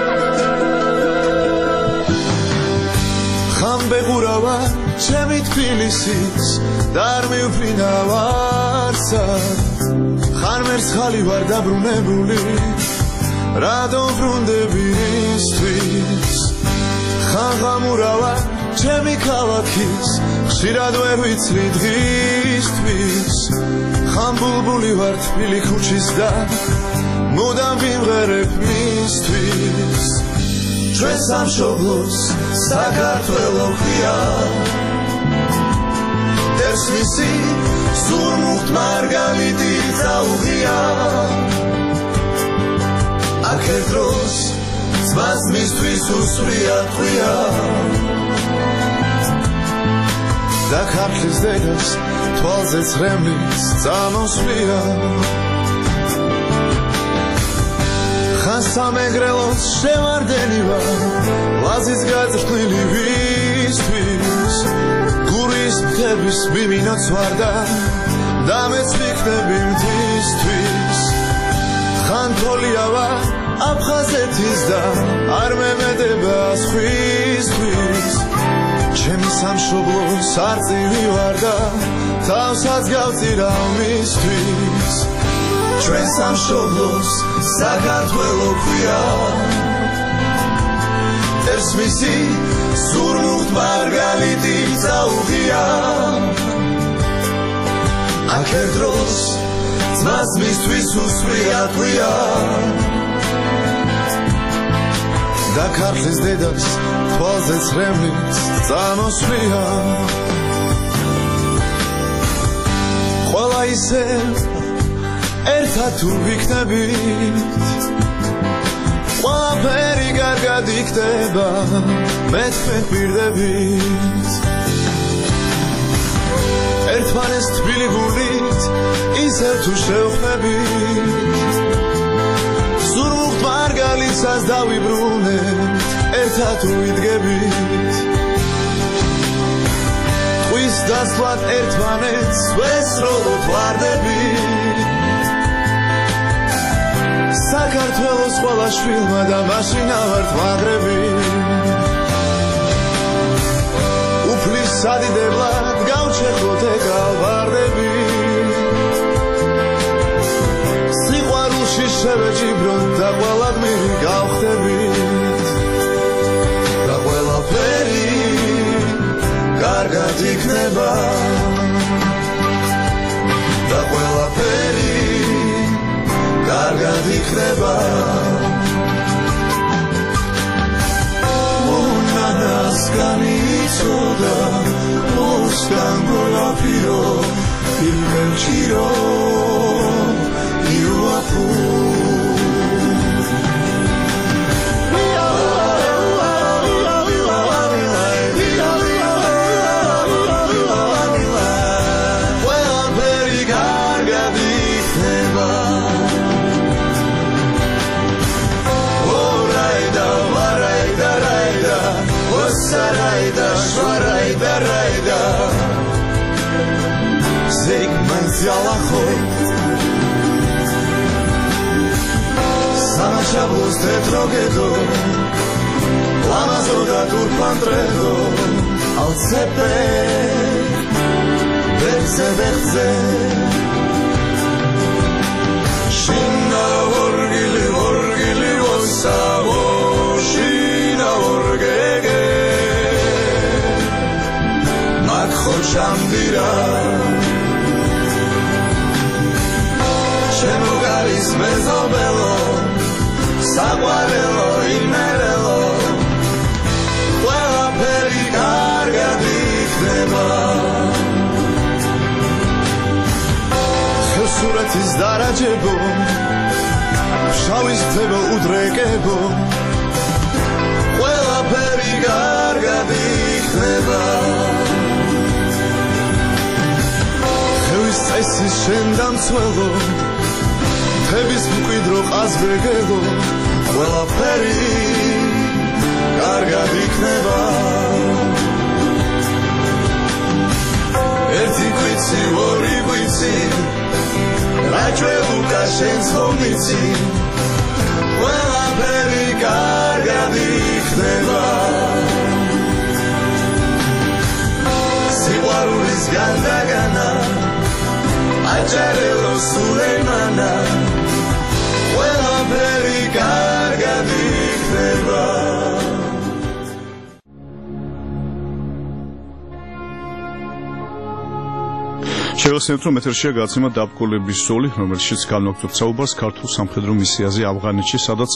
ხამბეღურავა ჩემი თბილისის და არ მივფრინავარსა ხან მერცხალი ვარ დაბრუნებული რადომ ბრუნდები ისთვის ხაღამურავა ჩემი ქალაქის ხშირად ვერ ვიცრი დღისთვის ხან ბულბული ვარ თბილი ქუჩის და მუდამ ვიმღერებ მისთვის ჩვენ სამშობლოს საქართველო ხია დერსმისი ზურმუხტ მარგალიტი წაუღია აქ ერთდროს ძმას მისთვის უსვრია ტყვია და ქართლის დედას თვალზე ცრემლის წამოსვლია ხან სამეგრელოს შევარდენი ვარ ლაზის გაძრთნილი ვისთვის გურის მთების მიმინოც ვარ და მეც ვიქნები მთისთვის ხან თოლია ვარ აფხაზეთის და არ მემედება სხვისთვის ჩემი სამშობლოს არწივი ვარ და თავსაც გავწირავ მისთვის ჩვენ სამშობლოს საქართველო ქვია დერსმისი ზურმუხტ მარგალიტი წაუღია აქ ერთდროს ძმას მისთვის უსვრია ტყვია და ქართლის დედას თვალზე ცრემლის წამოსვლია ყველა ისე ერთად თუ ვიქნებით ყველაფერი კარგად იქნება მე თქვენ პირდებით ერთმანეს თბილი გულით ისევ თუ შევხვდებით ზურმუხტ მარგალიცას დავიბრუნებთ ერთად თუ ვიდგებით ტყვის დასვლად ერთმანეთს ვესროლოთ ვარდებით საქართველოს ყველა შვილმა და მაშინა ვართ მაგრები უფლის სადიდებლად გავჩერდოთ ეკავარდები სიყვარულში შევეჭიბროთ და ყველა გმირი გავხდებით და ყველაფერი კარგად იქნება და ყველაფერი კარგად იქნება მონანასკანი იცოდა მოსკან გოლაფირო იმელჩირო იუაფუ Sarayda, şvarayda, rayda Zek manzala khoy Sana shablos tetrogedo Lamazoda turpandredo Al sepe Berze berze Shina orgili osavo Shina orgege Chodźambira Czemu galis mezobelo Saguarelo imerelo Quella pericarga dikneba Xusuratis darajebo Shavis tebo udrekebo Quella pericarga dikneba წესის შენ დამცველო თების მკვიდრო ყაზბეგელო ყველაფერი კარგად გარდაგანა აჭარელო სულეიმანა ყველაფერი კარგად იქნება შევასწავლეთ, რომ ეთერშია გადაცემა დაბკოლების ზოლი, რომელშიც განვაგრძობთ საუბარს ქართულ სამხედრო მისიაზე ავღანეთში, სადაც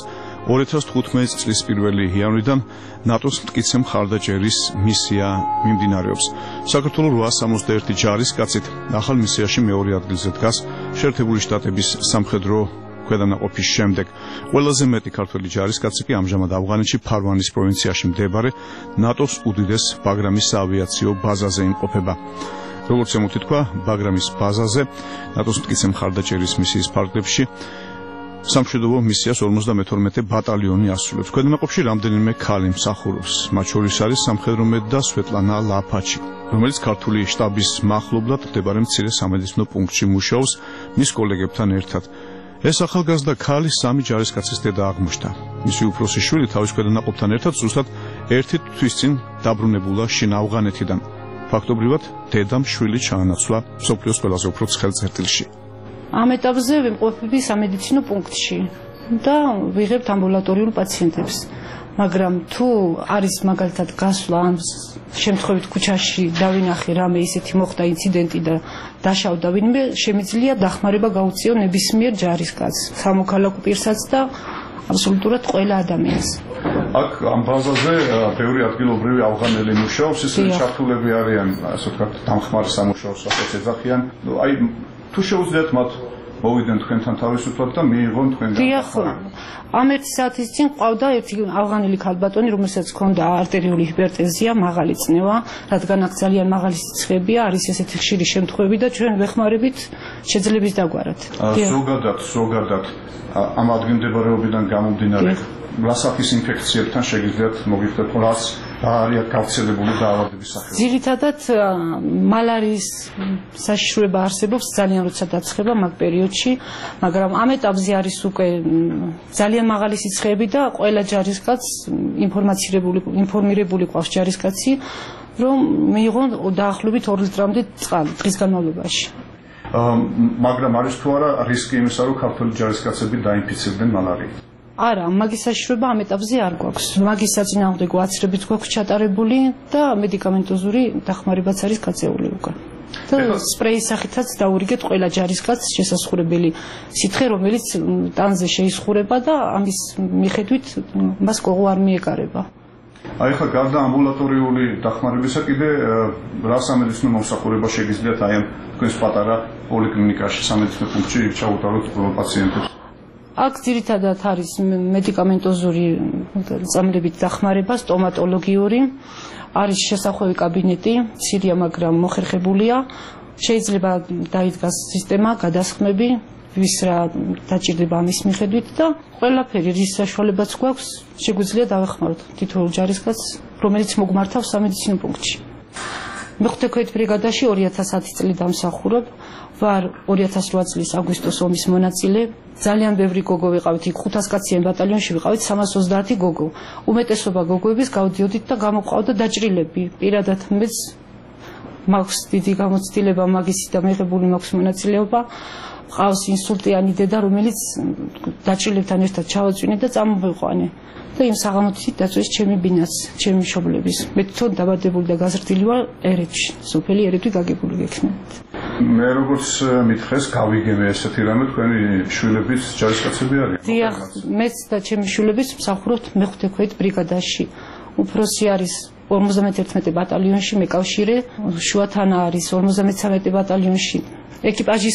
2015 წლის 1 იანვრიდან ნატოს მტკიცე მხარდაჭერის მისია მიმდინარეობს. საქართველოს 861 ჯარისკაცით ახალ მისიაში მეორე ადგილზე დგას შეერთებული შტატების სამხედრო ქვედანაყოფის შემდეგ. ყველაზე მეტი ქართველი ჯარისკაცი კი ამჟამად ავღანეთში ფარვანის პროვინციაში მდებარე ნატოს უდიდეს ბაგრამის საავიაციო ბაზაზე იმყოფება. როგორც ემთქვა, ბაგრამის ბაზაზე ნატოს მტკიცე მხარდაჭერის მისიის ფარგლებში სამშვიდობო მისიას 52 ბატალიონი ასრულებს. ქვედანაყოფში რამდენიმე ქალი მსახურობს. მათ შორის არის სამხედრო მეტ და სვეტლანა ლაფაჩი, რომელიც ქართული შტაბის მახლობლად მდებარე მცირე სამედიცინო პუნქტში მუშაობს მის კოლეგებთან ერთად. ეს ახალგაზრდა ქალი 3 ჯარისკაცის დედა აღმოჩნდა. მისი უფროსი შვილი თავის ქვედანაყოფთან ერთად ზუსტად 1 თვის წინ დაბრუნებულა შინ ავღანეთიდან. ფაქტობრივად დედამ შვილი ჩაანაცვლა მსოფლიოს ყველაზე უფრო ცხელ წერტილში. ამ ეტაპზე ვიმყოფები სამედიცინო პუნქტში და ვიღებთ ამბულატორიულ პაციენტებს. მაგრამ თუ არის მაგალითად გასვლა ამ შემთხვევით ქუჩაში დავინახე რამე ისეთი მოხდა ინციდენტი და დაშავდა ვინმე, შემიძლია დახმარება გაუწიო ნებისმიერ ჯარისკაცს, სამოქალაქო პირსაც და აბსოლუტურად ყველა ადამიანს. აქ ამ ბაზაზე ბევრი ადგილობრივი ავღანელი მუშაობს, ისინი ჩართულები არიან, ასე ვთქვათ, დამხმარე სამუშაოს სახელს ეძახიან. აი, თუ შეუძლიათ მათ მოვიდნენ თქვენთან თავისუფლად და მიიღონ თქვენგან. დიახ, ამ 1 საათის წინ ყავდა ერთი ავღანელი ქალბატონი, რომელსაც ჰქონდა არტერიული ჰიპერტენზია, მაღალი წნევა, რადგან აქ ძალიან მაღალი სიცხეებია, არის ესეთი ხშირი შემთხვევები და ჩვენ ვეხმარებით შეძლების დაგვარად. ზოგადად ამ ადგილმდებარეობიდან გამომდინარე რა სახის ინფექციებთან შეგიძლიათ მოგიხდეთ, რაც არის გავრცელებული დაავადების სახეობა? ძირითადად მალარიის საშიშროება არსებობს ძალიან როცა დაცხება მაგ პერიოდში, მაგრამ ამ ეტაპზე არის უკვე ძალიან მაღალი სიცხეები და ყველა ჯარისკაცს ინფორმირებული ყავს ჯარისკაცი, რომ მიიღონ დაახლოებით 2 ლიტრამდე წყალი დღის განმავლობაში. მაგრამ არის თუ არა რისკი იმისა, რომ ქართული ჯარისკაცები დაინფიცირდნენ მალარიით? არა, მაგის საშიშროება ამ ეტაპზე არ გვაქვს. მაგის საწინააღმდეგო აცრებით გვაქვს ჩატარებული და მედიკამენტოზური დახმარებაც არის გაწეული უკვე. და სპრეის სახითაც დაურიგეთ ყველა ჯარისკაცს შესაცხურებელი სითხე, რომელიც ტანზე შეისხურება და ამის მიხედვით მას კოღო არ მიეკარება. აი ხა გარდა ამბულატორიული დახმარებისა კიდე რა სამედიცინო მომსახურება შეგიძლიათ აი ამ თქვენს პატარა პოლიკლინიკაში, სამედიცინო პუნქტში ჩაუტაროთ პაციენტებს? აქ ძირითადად არის მედიკამენტოზური წამლებით დახმარება, სტომატოლოგიური, არის შესახვევი კაბინეტი, მცირეა, მაგრამ მოხერხებულია, შეიძლება დაიდგას სისტემა, გადასხმები, ვის რა დაჭირდება ამის მიხედვით და ყველაფერი რის საშუალებაც გვაქვს, შეგვიძლია დავეხმაროთ თითოეულ ჯარისკაცს, რომელიც მოგმართავს სამედიცინო პუნქტში. მეხუთე ბრიგადაში 2010 წელი დამსახურებ, ვარ 2008 წლის აგვისტოს ომის მონაწილე. ძალიან ბევრი გოგო ვიყავით, იქ 500 კაციან ბატალიონში ვიყავით 330 გოგო. უმეტესობა გოგოების გავდიოდით და გამოყავდა დაჭრილები. პირადად მეც მაქვს დიდი გამოცდილება მაგისი და მიღებული მაქვს მონაწილეობა. ყავს ინსულტიანი დედა, რომელიც დაჭრილებთან ერთად ჩავაწვინე და წამოვიყვანე. და იმ საღამოთით დაწვეს ჩემი ბინაც, ჩემი მშობლების. მე თვითონ დაბადებული და გაზრდილი ვარ ერეთში, სოფელი ერეთში გაგებული გექნებათ. მე როგორც მითხეს, გავიგებე ესეთი რამე, თქვენი შვილების ჯარისკაცები არიან? დიახ, მეც და ჩემი შვილების მსახურობთ მეხუთე ბრიგადაში. უფროსი არის 51 ბატალიონში მეკავშირე, შუათანა არის 53 ბატალიონში ეკიპაჟის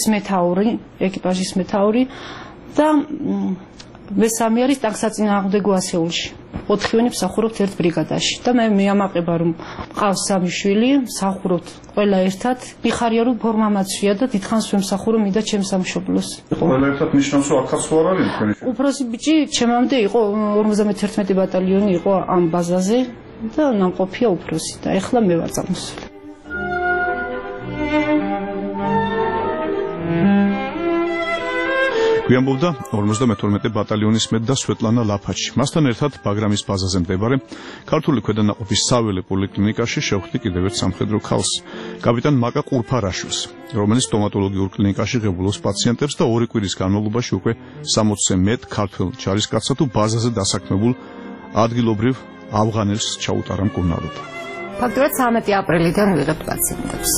მეთაური და მესამე არის ტანკსაწინააღმდეგო ასეულში. 4-ვენი მსახურობთ ერთ ბრიგადაში და მე მეამაყება რომ მყავს 3 შვილი, მსახურობთ ყველა ერთად. მიხარია რომ ფორმა მაცვია და დიდხანს ვემსახურო მინდა ჩემს სამშობლოს. ყველა ერთად ნიშნავს რომ აქაც ხო არ არის თქვენი? უფროსი ბიჭი ჩემამდე იყო 51 ბატალიონი იყო ამ ბაზაზე და ნამყოფია უფროსი და ეხლა მე ვარ წამოსული. გვიანბობდა 52 ბატალიონის მედდა სვეტლანა ლაფაჩი. მასთან ერთად ბაგრამის ბაზაზე მდებარე ქართული ქვედანაყოფის საველე პოლიკლინიკაში შევხვდი კიდევ ერთ სამხედრო ქალს, კაპიტან მაკა ყურფარაშვილს, რომელიც სტომატოლოგიურ კლინიკაში ღებულობს პაციენტებს და 2 კვირის განმავლობაში უკვე 60-ზე მეტ ქართველ ჯარისკაცსა თუ ბაზაზე დასაქმებულ ადგილობრივ ავღანელს ჩაუტარა მკურნალობა. ფაქტობრივად 13 აპრილიდან ვიღებთ პაციენტებს.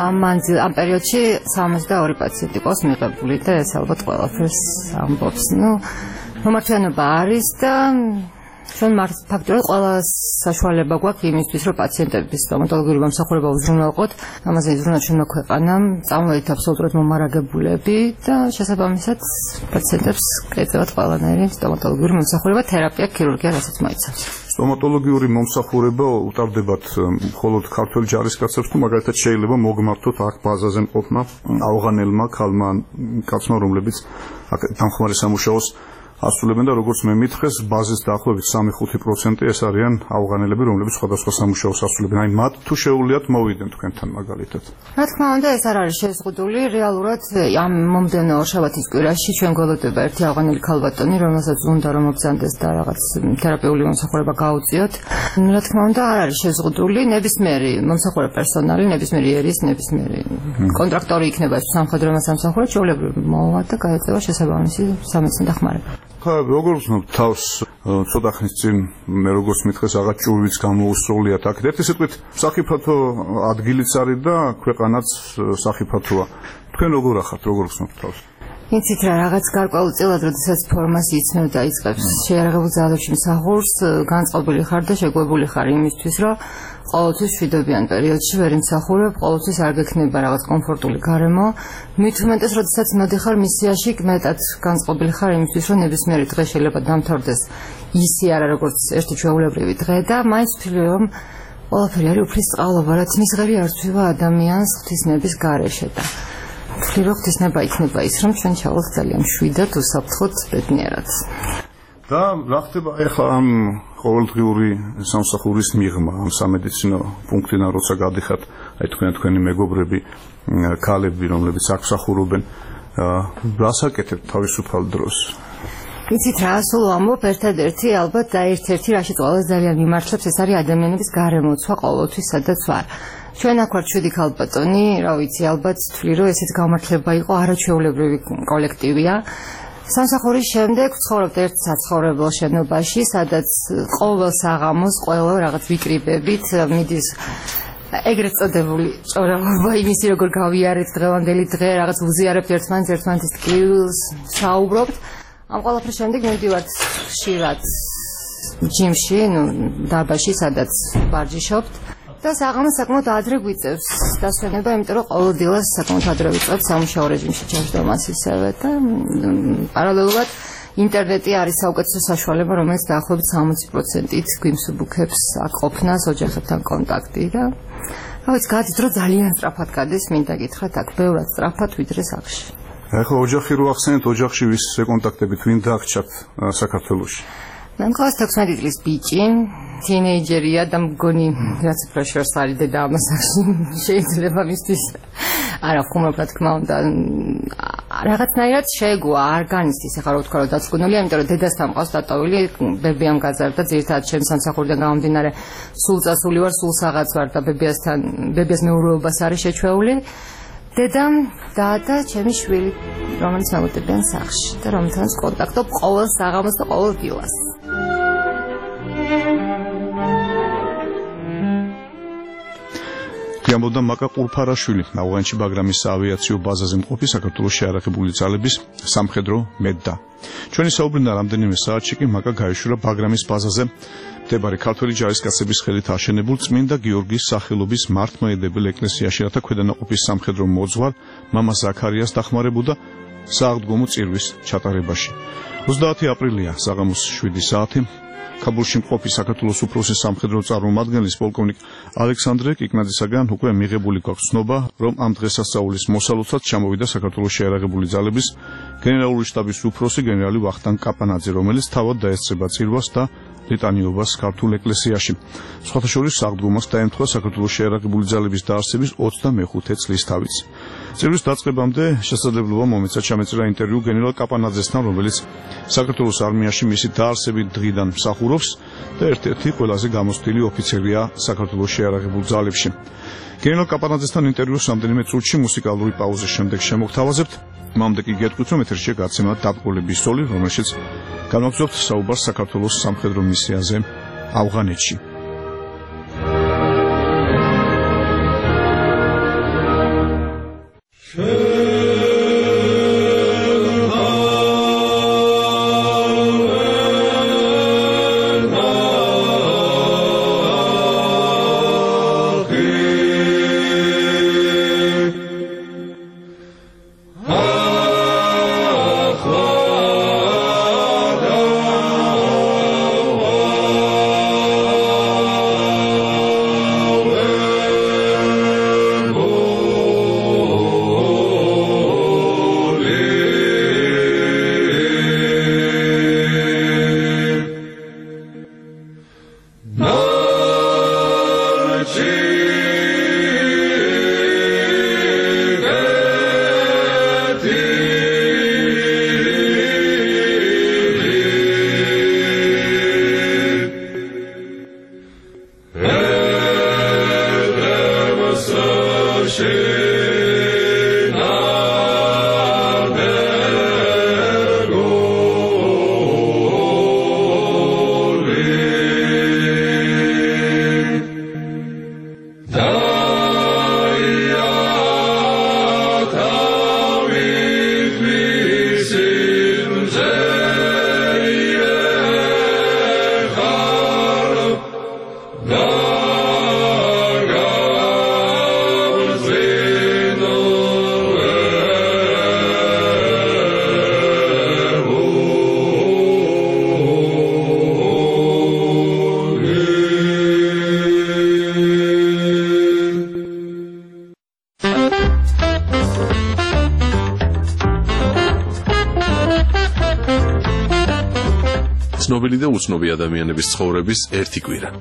ამ პერიოდში 62 პაციენტი ყავს მიღებული და ეს ალბათ ყველაფერს ამბობს. მომართვიანობა არის და ჩვენ ფაქტობრივად ყველა საშუალება გვაქვს იმისთვის, რომ პაციენტების სტომატოლოგიური მომსახურება უზრუნველყოთ. ამაზე იზრუნავთ ჩვენმა ქვეყანამ, წამოვედით აბსოლუტურად მომარაგებულები და შესაბამისად პაციენტებს კეთებათ ყველანაირი სტომატოლოგიური მომსახურება, თერაპია, ქირურგია, რასაც მოიცავს. სტომატოლოგიური მომსახურება უტარდებათ მხოლოდ ქართველ ჯარისკაცებს თუ მაგალითად შეიძლება მოგმართოთ აქ ბაზაზე მყოფმა ავღანელმა ქალმა კაცმა, რომლებიც აქ დამხმარე სამუშაოს ასრულებენ და როგორც მე მითხრეს, ბაზის დაახლოებით 3-5% ეს არიან ავღანელები, რომლებიც სხვადასხვა სამუშაოს ასრულებენ. აი მათ თუ შეუძლიათ მოვიდნენ თქვენთან მაგალითად. რა თქმა უნდა, ეს არ არის შეზღუდული. რეალურად ამ მომდევნო შაბათის კვირაში ჩვენ გველოდება ერთი ავღანელი ქალბატონი, რომელსაც უნდა რომ მოგზანდეს და რაღაც თერაპიული მომსახურება გაუწიოთ. რა თქმა უნდა, არ არის შეზღუდული. ნებისმიერი მომსახურე პერსონალი, ნებისმიერი ერის, ნებისმიერი კონტრაქტორი იქნება სამხედრო მოსამსახურე, ჩვეულებრივ მოვა და გაეწევა შესაბამისი სამედიცინო დახმარება. როგორც თავს ცოტა ხნის წინ მე როგორც მითხრეს რაღაც ჭურვიც გამოუსრულიათ აქ. ერთი სიტყვით სახიფათო ადგილიც არის და ქვეყანაც სახიფათოა. თქვენ როგორ ახართ, როგორ გსნობთ თავს? იცით რა, რაღაც გარკვეულწილად, როდესაც ფორმას იცნევ და იწყებს შეიარაღებულ ძალებში მსახურს, განწყობილი ხარ და შეგვებული ხარ იმისთვის, რომ ყოველთვის მშვიდობიან პერიოდში ვერ იმსახურებ, ყოველთვის არ გექნება რაღაც კომფორტული გარემო. მით უმეტეს, როდესაც მოდიხარ მისიაში, მეტად განწყობილი ხარ იმისთვის, რომ ნებისმიერი დღე შეიძლება დამთავრდეს ისი არა როგორც ერთი ჩვეულებრივი დღე და მაინც ვთვლი, რომ ყველაფერი არის უფლის სწავლობა, რაც მისღერი არ ცვივა ადამიანს ღვთისნების გარეშე და ვთვლი, რომ ღვთისნება იქნება ის, რომ ჩვენ ჩავალთ ძალიან მშვიდად, უსაფრთხოდ, ბედნიერად. და რა ხდება ახლა ამ ყოველდღიური სამსახურის მიღმა, ამ სამედიცინო პუნქტიდან როცა გადიხართ, აი თქვენი მეგობრები, ქალები, რომლებიც აქ მსახურობენ, რას აკეთებთ თავისუფალ დროს? იცით რა, სულ ვამბობ, ერთადერთი ალბათ და ერთ-ერთი რაშიც ყველას ძალიან მიმართლებს, ეს არის ადამიანების გარემოცვა ყოველთვის სადაც ვარ. ჩვენ აქ ვართ 7 ქალბატონი, რა ვიცი, ალბათ ვთვლი, რომ ესეც გამართლება იყო, არაჩვეულებრივი კოლექტივია. სამსახურის შემდეგ ვცხოვრობთ ერთ საცხოვრებელ შენობაში, სადაც ყოველ საღამოს ყველა რაღაც ვიკრიბებით, მიდის ეგრეთ წოდებული ჭორაობა, იმისი როგორ გავიარეთ დღევანდელი დღე, რაღაც ვუზიარებთ ერთმანეთის ტკივილს, საუბრობთ. ამ ყველაფრის შემდეგ მივდივართ ხშირად ჯიმში, დაბაში, სადაც ვარჯიშობთ. და საღამოს საკმაოდ ადრე გვიწევს დასვენება, იმიტომ რომ ყოველდღიურად საკმაოდ ადრე ვიწყებთ სამუშაო რეჟიმში ჩაჯდომას ისევე და პარალელურად ინტერნეტი არის საუკეთესო საშუალება, რომელიც დაახლოებით 60%-ით გვიმსუბუქებს აქ ყოფნას, ოჯახებთან კონტაქტი და რა ვიცი, გადის დრო ძალიან სწრაფად გადის, მინდა გითხრათ, აქ ბევრად სწრაფად ვიდრე სახში. ახლა ოჯახი რო ახსენეთ, ოჯახში ვის კონტაქტებით, ვინ დააგჭათ საქართველოში? მე მყავს 16 წლის ბიჭი, თინეიჯერია და მგონი რაც უფრო შორს არის დედა ამას შეიძლება მისთვის არა ვხუმრობ, რა თქმა უნდა რაღაცნაირად შეგვა არ განიცდის ახლა რა ვთქვა რომ დაწკვნილია, იმიტომ რომ დედასთან მყავს დატოვილი, ბებიამ გაზარდა, ძირითადად ჩემს სამსახურიდან გამომდინარე სულ წასული ვარ, სულ საღაც ვარ და ბებიას მეურვეობას არის შეჩვეული. დედამ და ჩემი შვილი, რომელიც მეგობრებიან სახლში და რომელთანაც კონტაქტობ ყოველ საღამოს და ყოველ დილას. გვიანბოდა მაკა ყურფარაშვილი, ავღანეთში ბაგრამის ავიაციო ბაზაზე მყოფი საქართველოს შეიარაღებული ძალების სამხედრო მედდა. ჩვენი საუბრიდან რამდენიმე საათში კი მაკა გაეშურა ბაგრამის ბაზაზე მდებარე ქართველი ჯარისკაცების ხელით აშენებულ წმინდა გიორგის სახელობის მართლმადიდებელ ეკლესიაში, რათა ქვედანაყოფის სამხედრო მოძღვარ მამა ზაქარიას დახმარებოდა სააღდგომო წირვის ჩატარებაში. 30 აპრილია საღამოს 7 საათი ქაბულში მყოფი საქართველოს უფროსის სამხედრო წარმომადგენლის პოლკოვნიკ ალექსანდრე კიკნაძისაგან უკვე მიღებული გვაქვს ცნობა, რომ ამ დღესასწაულის მოსალოცად ჩამოვიდა საქართველოს შეიარაღებული ძალების გენერალური შტაბის უფროსი გენერალი ვახტანგ კაპანაძე, რომელიც თავად დაესწრება წირვას და ლიტანიობას ქართულ ეკლესიაში. სხვათა შორის სააღდგომას დაემთხვა საქართველოს შეიარაღებული ძალების დაარსების 25 წლის თავიც. წევრის დაწყებამდე შესაძლებლობა მომეცა ჩამეწერა ინტერვიუ გენერალ კაპანაძესთან, რომელიც საქართველოს არმიაში მისი დაარსების დღიდან მსახურობს და ერთ-ერთი ყველაზე გამოცდილი ოფიცერია საქართველოს შეიარაღებულ ძალებში. გენერალ კაპანაძესთან ინტერვიუს რამდენიმე წუთში მუსიკალური პაუზის შემდეგ შემოგთავაზებთ. მამდე კი გეტყვით, რომ ეთერში გაცემა დაბრკოლების ზოლი, რომელშიც განვაგრძობთ საუბარს საქართველოს სამხედრო მისიაზე ავღანეთში. ცნობილი და უცნობი ადამიანების ცხოვრების ერთი კვირა.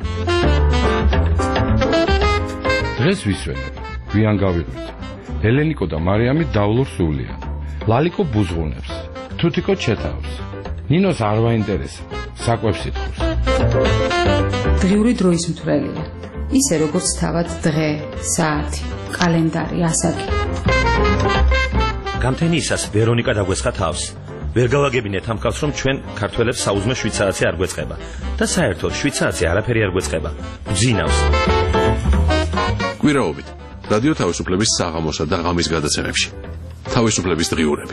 დღეს ვისვენებ, გვიან გავიღვით. ელენიკო და მარიამი დავლურ სულია. ლალიკო ბუზღუნებს, თუთიკო ჩეთავს. ნინოს არ ვაინტერესა, საკვებს ითხოვს. დღიური დროის მთვრელია. ისე როგორც თავად დღე, საათი, კალენდარი, ასაკი. გამთენიისას ვერონიკა დაგვესხა თავს. ვერ გავაგებინეთ ამ კაცს, რომ ჩვენ ქართველებს საუზმე 7 საათი არ გვეწყება და საერთოდ 7 საათი არაფერი არ გვეწყება. გძინავს. კვირაობით რადიო თავისუფლების საღამოსა და ღამის გადაცემებში. თავისუფლების დღიურები.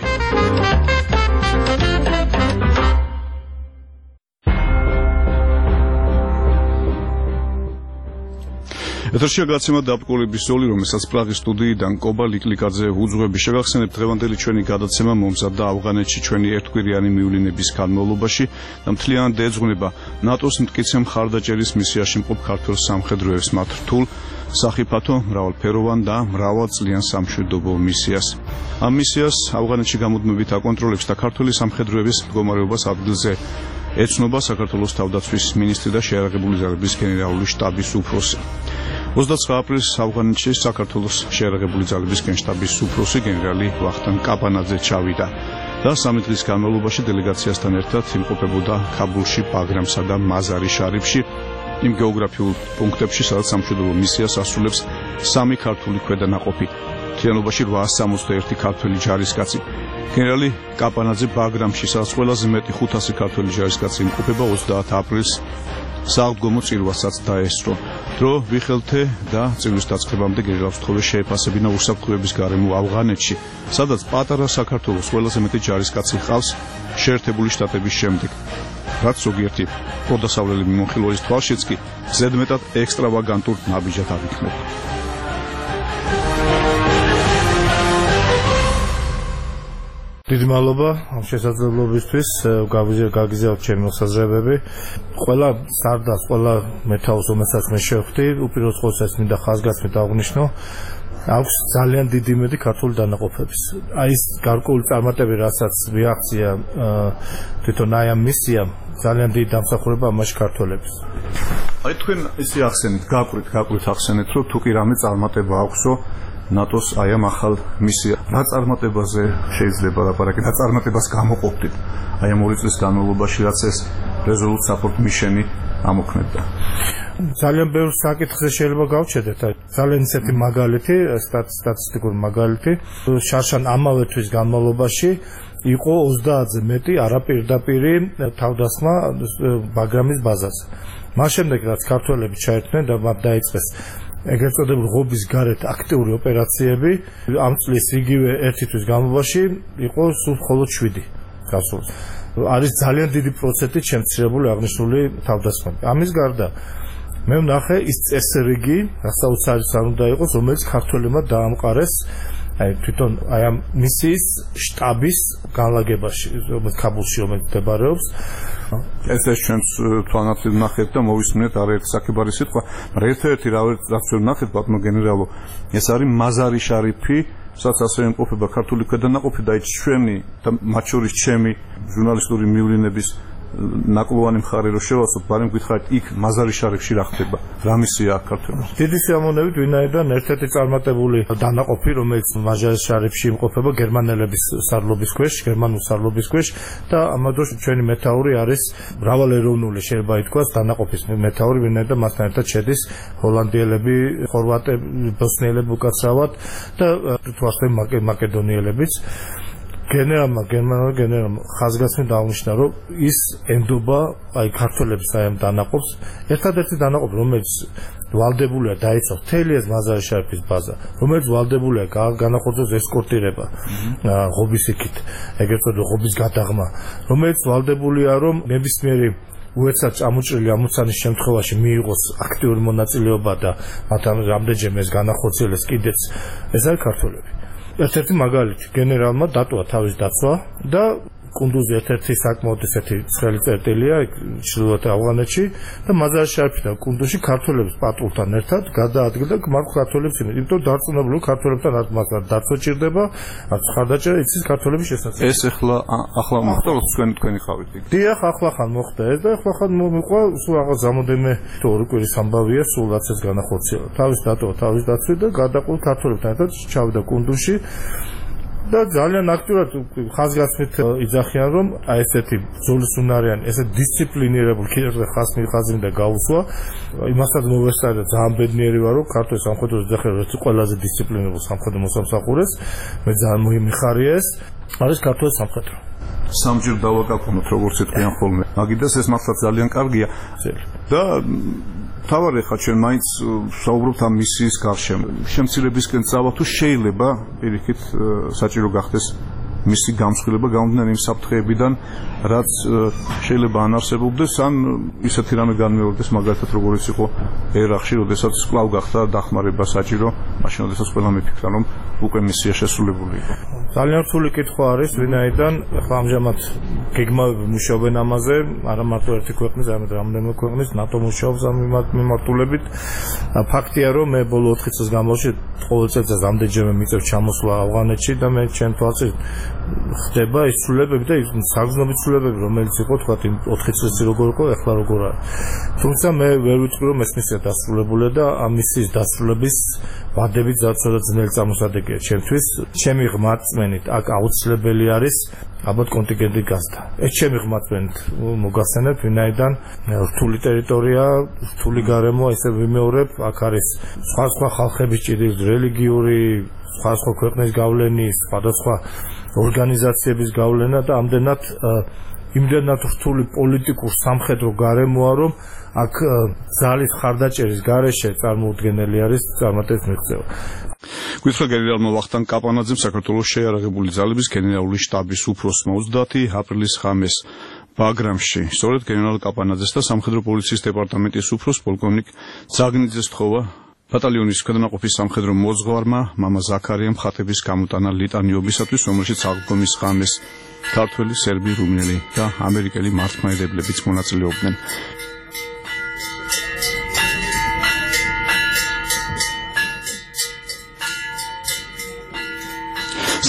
ეთერშია გაცემა დაბრკოლების ზოლი, რომელსაც პრაღის სტუდიიდან კობა ლიკლიკაძე უძღვები. შეგახსენებთ, დღევანდელი ჩვენი გადაცემა მომზადდა ავღანეთში ჩვენი ერთკვირიანი მივლინების განმავლობაში და მთლიანად ეძღვნება ნატოს მტკიცე მხარდაჭერის მისიაში მყოფ ქართველ სამხედროებს, მათ რთულ, სახიფათო, მრავალფეროვან და მრავალწლიან სამშვიდობო მისიას. ამ მისიას ავღანეთში გამუდმებით აკონტროლებს და ქართველი სამხედროების მდგომარეობას ადგილზე ეცნობა საქართველოს თავდაცვის მინისტრი და შეიარაღებული ძალების გენერალური შტაბის უფროსი. 29 აპრილს ავღანეთში საქართველოს შეიარაღებული ძალების გენშტაბის უფროსი გენერალი ვახტანგ კაპანაძე ჩავიდა და 3 დღის განმავლობაში დელეგაციასთან ერთად იმყოფებოდა ქაბულში, ბაგრამსა და მაზარი შარიფში, იმ გეოგრაფიულ პუნქტებში, სადაც სამშვიდობო მისიას ასრულებს 3 ქართული ქვედანაყოფი. მთლიანობაში 861 ქართველი ჯარისკაცი. გენერალი კაპანაძე ბაგრამში, სადაც ყველაზე მეტი 500 ქართველი ჯარისკაცი იმყოფება, 30 აპრილს საღდგომო წირვასაც დაესწრო. დრო ვიხელთე და წირვის დაწყებამდე გენერალს თხოვე შეეფასებინა უსაფრთხოების გარემო ავღანეთში, სადაც პატარა საქართველოს ყველაზე მეტი ჯარისკაცი ჰყავს შეერთებული შტატების შემდეგ. რაც ზოგიერთი პროდასავლელი მიმოხილველის თვალშიც კი ზედმეტად ექსტრავაგანტურ ნაბიჯად აღიქმება. დიდი მადლობა ამ შესაძლებლობისთვის, გაგიზიაროთ ჩემი მოსაზრებები. ყველა სარდალს, ყველა მეთაურს, რომელსაც მე შევხვდი, უპირველეს ყოვლისა მინდა ხაზგასმით აღვნიშნო, აქვს ძალიან დიდი იმედი ქართული დანაყოფების. აი ეს გარკვეული წარმატება, რასაც მიაღწია თვითონ აი ამ მისიამ, ძალიან დიდი დამსახურება ამაში ქართველებს. აი თქვენ ისე ახსენეთ, გაკვირთ ახსენეთ, რომ თუ კი რამე წარმატება აქვსო, ნატოს აი ამ ახალ მისია. რა წარმატებაზე შეიძლება ლაპარაკი? რა წარმატებას გამოყოფთ? აი ამ 2 წლის განმავლობაში რაც ეს Resolute Support Mission-ი ამოქმედდა. ძალიან ბევრ საკითხზე შეიძლება გავჩერდეთ. ძალიან ისეთი მაგალითი, სტატისტიკური მაგალითი, შარშან ამავე თვის განმავლობაში იყო 30-ზე მეტი არაპირდაპირი თავდასხმა ბაგრამის ბაზაზე. მას შემდეგ რაც ქართველები ჩაერთნენ და მათ დაიწყეს ეგრეთ წოდებული ღობის გარეთ აქტიური ოპერაციები, ამ წლის იგივე 1 თვის განმავლობაში იყო სულ მხოლოდ 7 გასული. არის ძალიან დიდი პროცენტით შემცირებული აღნიშნული თავდასხმები. ამის გარდა მე ვნახე ის წესრიგი, რასაც არ უნდა იყოს, რომელიც ქართველებმა დაამყარეს აი თვითონ აი ამ მისიის შტაბის განლაგებაში, რომელიც ქაბულში მდებარეობს. ეს ჩვენს თვალნათლად ვნახეთ და მოვისმინეთ არაერთი საკებარი სიტყვა, მაგრამ ერთ-ერთი რაც ვნახეთ ბატონო გენერალო, ეს არის მაზარი შარიფი, სადაც ასე იმყოფება ქართული ქვედანაყოფი და ის ჩვენი და მათ შორის ჩემი ჟურნალისტური მივლინების ნაკლოვანი მხარე რო შევასოთ, მაგრამ გითხარით იქ მაზარი შარიფში რა ხდება? რა მისია აქ ქართველებს? დიდი სიამოვნებით ვინაიდან ერთ-ერთი წარმატებული დანაყოფი, რომელიც მაზარი შარიფში იმყოფება გერმანელების სარდლობის ქვეშ, გერმანულ სარდლობის ქვეშ და ამადროს ჩვენი მეთაური არის მრავალეროვნული, შეიძლება ითქვას, დანაყოფის მეთაური, ვინაიდან მასთან ერთად შედის ჰოლანდიელები, ხორვატები, ბოსნიელები უკაცრავად და თვასთან მაკედონიელებიც. გენერალმა ხაზგასმით დაუნიშნა, რომ ის ენდობა აი ქართველებს აი ამ დანაყოფს, ერთადერთი დანაყოფი, რომელიც ვალდებულია დაიცავს მთელი ეს მაზარი შარიფის ბაზა, რომელიც ვალდებულია განახორციელოს ესკორტირება ღობის იქით, ეგრეთ წოდებული ღობის გადაღმა, რომელიც ვალდებულია რომ ნებისმიერი უეცად წამოჭრილი ამოცანის შემთხვევაში მიიღოს აქტიური მონაწილეობა და მათ რამდენჯერმე ეს განახორციელეს კიდეც, ეს არის ქართველები. ერთ-ერთი მაგალითი, გენერალმა დატოვა თავის დაცვა და კუნდუზი ერთ-ერთი საკმაოდ ისეთი ცხელი წერტილია ჩრდილოეთ ავღანეთში და მაზარი შარიფი და კუნდუზი ქართველების პატრულთან ერთად გადაადგილდა მართლა ქართველებს იმით, იმიტომ დარწმუნებული ქართველებთან მათ დაცვა ჭირდება, ხარდაჭერა იცის ქართველების შესაძლებლად. ეს ახლა მოხდა თქვენი ხავით. დიახ, ახლახან მოხდა ეს და ახლახან მომიყვა სულ რაღაც რამოდენიმე 2 კვირის ამბავია, სულ რაც ეს განახორციელა. თავის დატოვა თავის დაცვით და გადაყოლ ქართველებთან ერთად ჩავიდა კუნდუზში. და ძალიან აქტიურად ხაზგასმით იძახიან, რომ აი ესეთი ბრძოლის უნარიანი, ესეთ დისციპლინირებული კიდევ ხაზმი და გაუსვა, იმასაც მოვესწრე და ძალიან ბედნიერი ვარ, რომ ქართული სამხედრო ოჯახი ერთი ყველაზე დისციპლინირებული სამხედრო მოსამსახურეს, მე ძალიან მოიმიხარია ეს, არის ქართული სამხედრო. სამჯერ დავაკარგუნოთ, როგორც ეთქვიან ხოლმე. მაგიდას ეს მართლა ძალიან კარგია. და თავარი ხა ჩვენ მაინც საუბრობთ ამ მისიის გარშემო. შემცირებისკენ წავა თუ შეიძლება პირიქით საჭირო გახდეს მისი გამსხვილება გამომდინარე იმ საფრთხეებიდან, რაც შეიძლება ან არსებობდეს, ან ისეთი რამე განმეორდეს, მაგალითად როგორც იყო ერაყში, როდესაც კვლავ გახდა დახმარება საჭირო, მაშინ როდესაც ყველა მიფიქრა, რომ უკვე მისია შესრულებული იყო. ძალიან რთული კითხვა არის, ვინაიდან ახლა ამჟამად გეგმავები მუშაობენ ამაზე, არა მარტო ერთი ქვეყნის, არამედ რამდენიმე ქვეყნის, ნატო მუშაობს ამ მიმართულებით. ფაქტია, რომ მე ბოლო 4 წლის განმავლობაში ყოველ წელს ამდენჯერმე მიწევ ჩამოსვლა ავღანეთში და მე ჩემ თვალწინ ხდება ის ცვლილებები და ის საგრძნობი ცვლილებები, რომელიც იყო თქვა 4 წელი როგორ იყო, ახლა როგორ არის. თუმცა მე ვერ ვიტყვი, რომ ეს მისია დასრულებულია და ამ მისიის დასრულების ვადებით ზაცოდა ძნელი წამოსადეგია ჩემთვის. ჩემი ღმერთწმენით აქ აუცილებელი არის ალბათ კონტინგენტი გასდა. ეს ჩემი ღმერთწმენით მოგახსენებ, ვინაიდან რთული ტერიტორია, რთული გარემო, ესე ვიმეორებ, აქ არის სხვა ხალხების ჭირის, რელიგიური, სხვა ქვეყნის გავლენის, სხვადასხვა ორგანიზაციების გავლენა და ამდენად იმდენად რთული პოლიტიკურ სამხედრო გარემოა, რომ აქ ძალის ხარდაჭერის გარეშე წარმოუდგენელი არის წარმატების მიღწევა. გითხრა გენერალმა ვახტანგ კაპანაძემ საქართველოს შეიარაღებული ძალების გენერალური შტაბის უფროსმა 30 აპრილის ღამეს ბაგრამში სწორედ გენერალ კაპანაძეს და სამხედრო პოლიციის დეპარტამენტის უფროს პოლკოვნიკ ზაგნიძეს თხოვა ბატალიონის ქვედანაყოფის სამხედრო მოძღვარმა მამა ზაქარიამ ხატების გამოტანა ლიტანიობისათვის, რომელშიც აღდგომის ღამეს ქართველი, სერბი, რუმინელი და ამერიკელი მართლმადიდებლებიც მონაწილეობდნენ.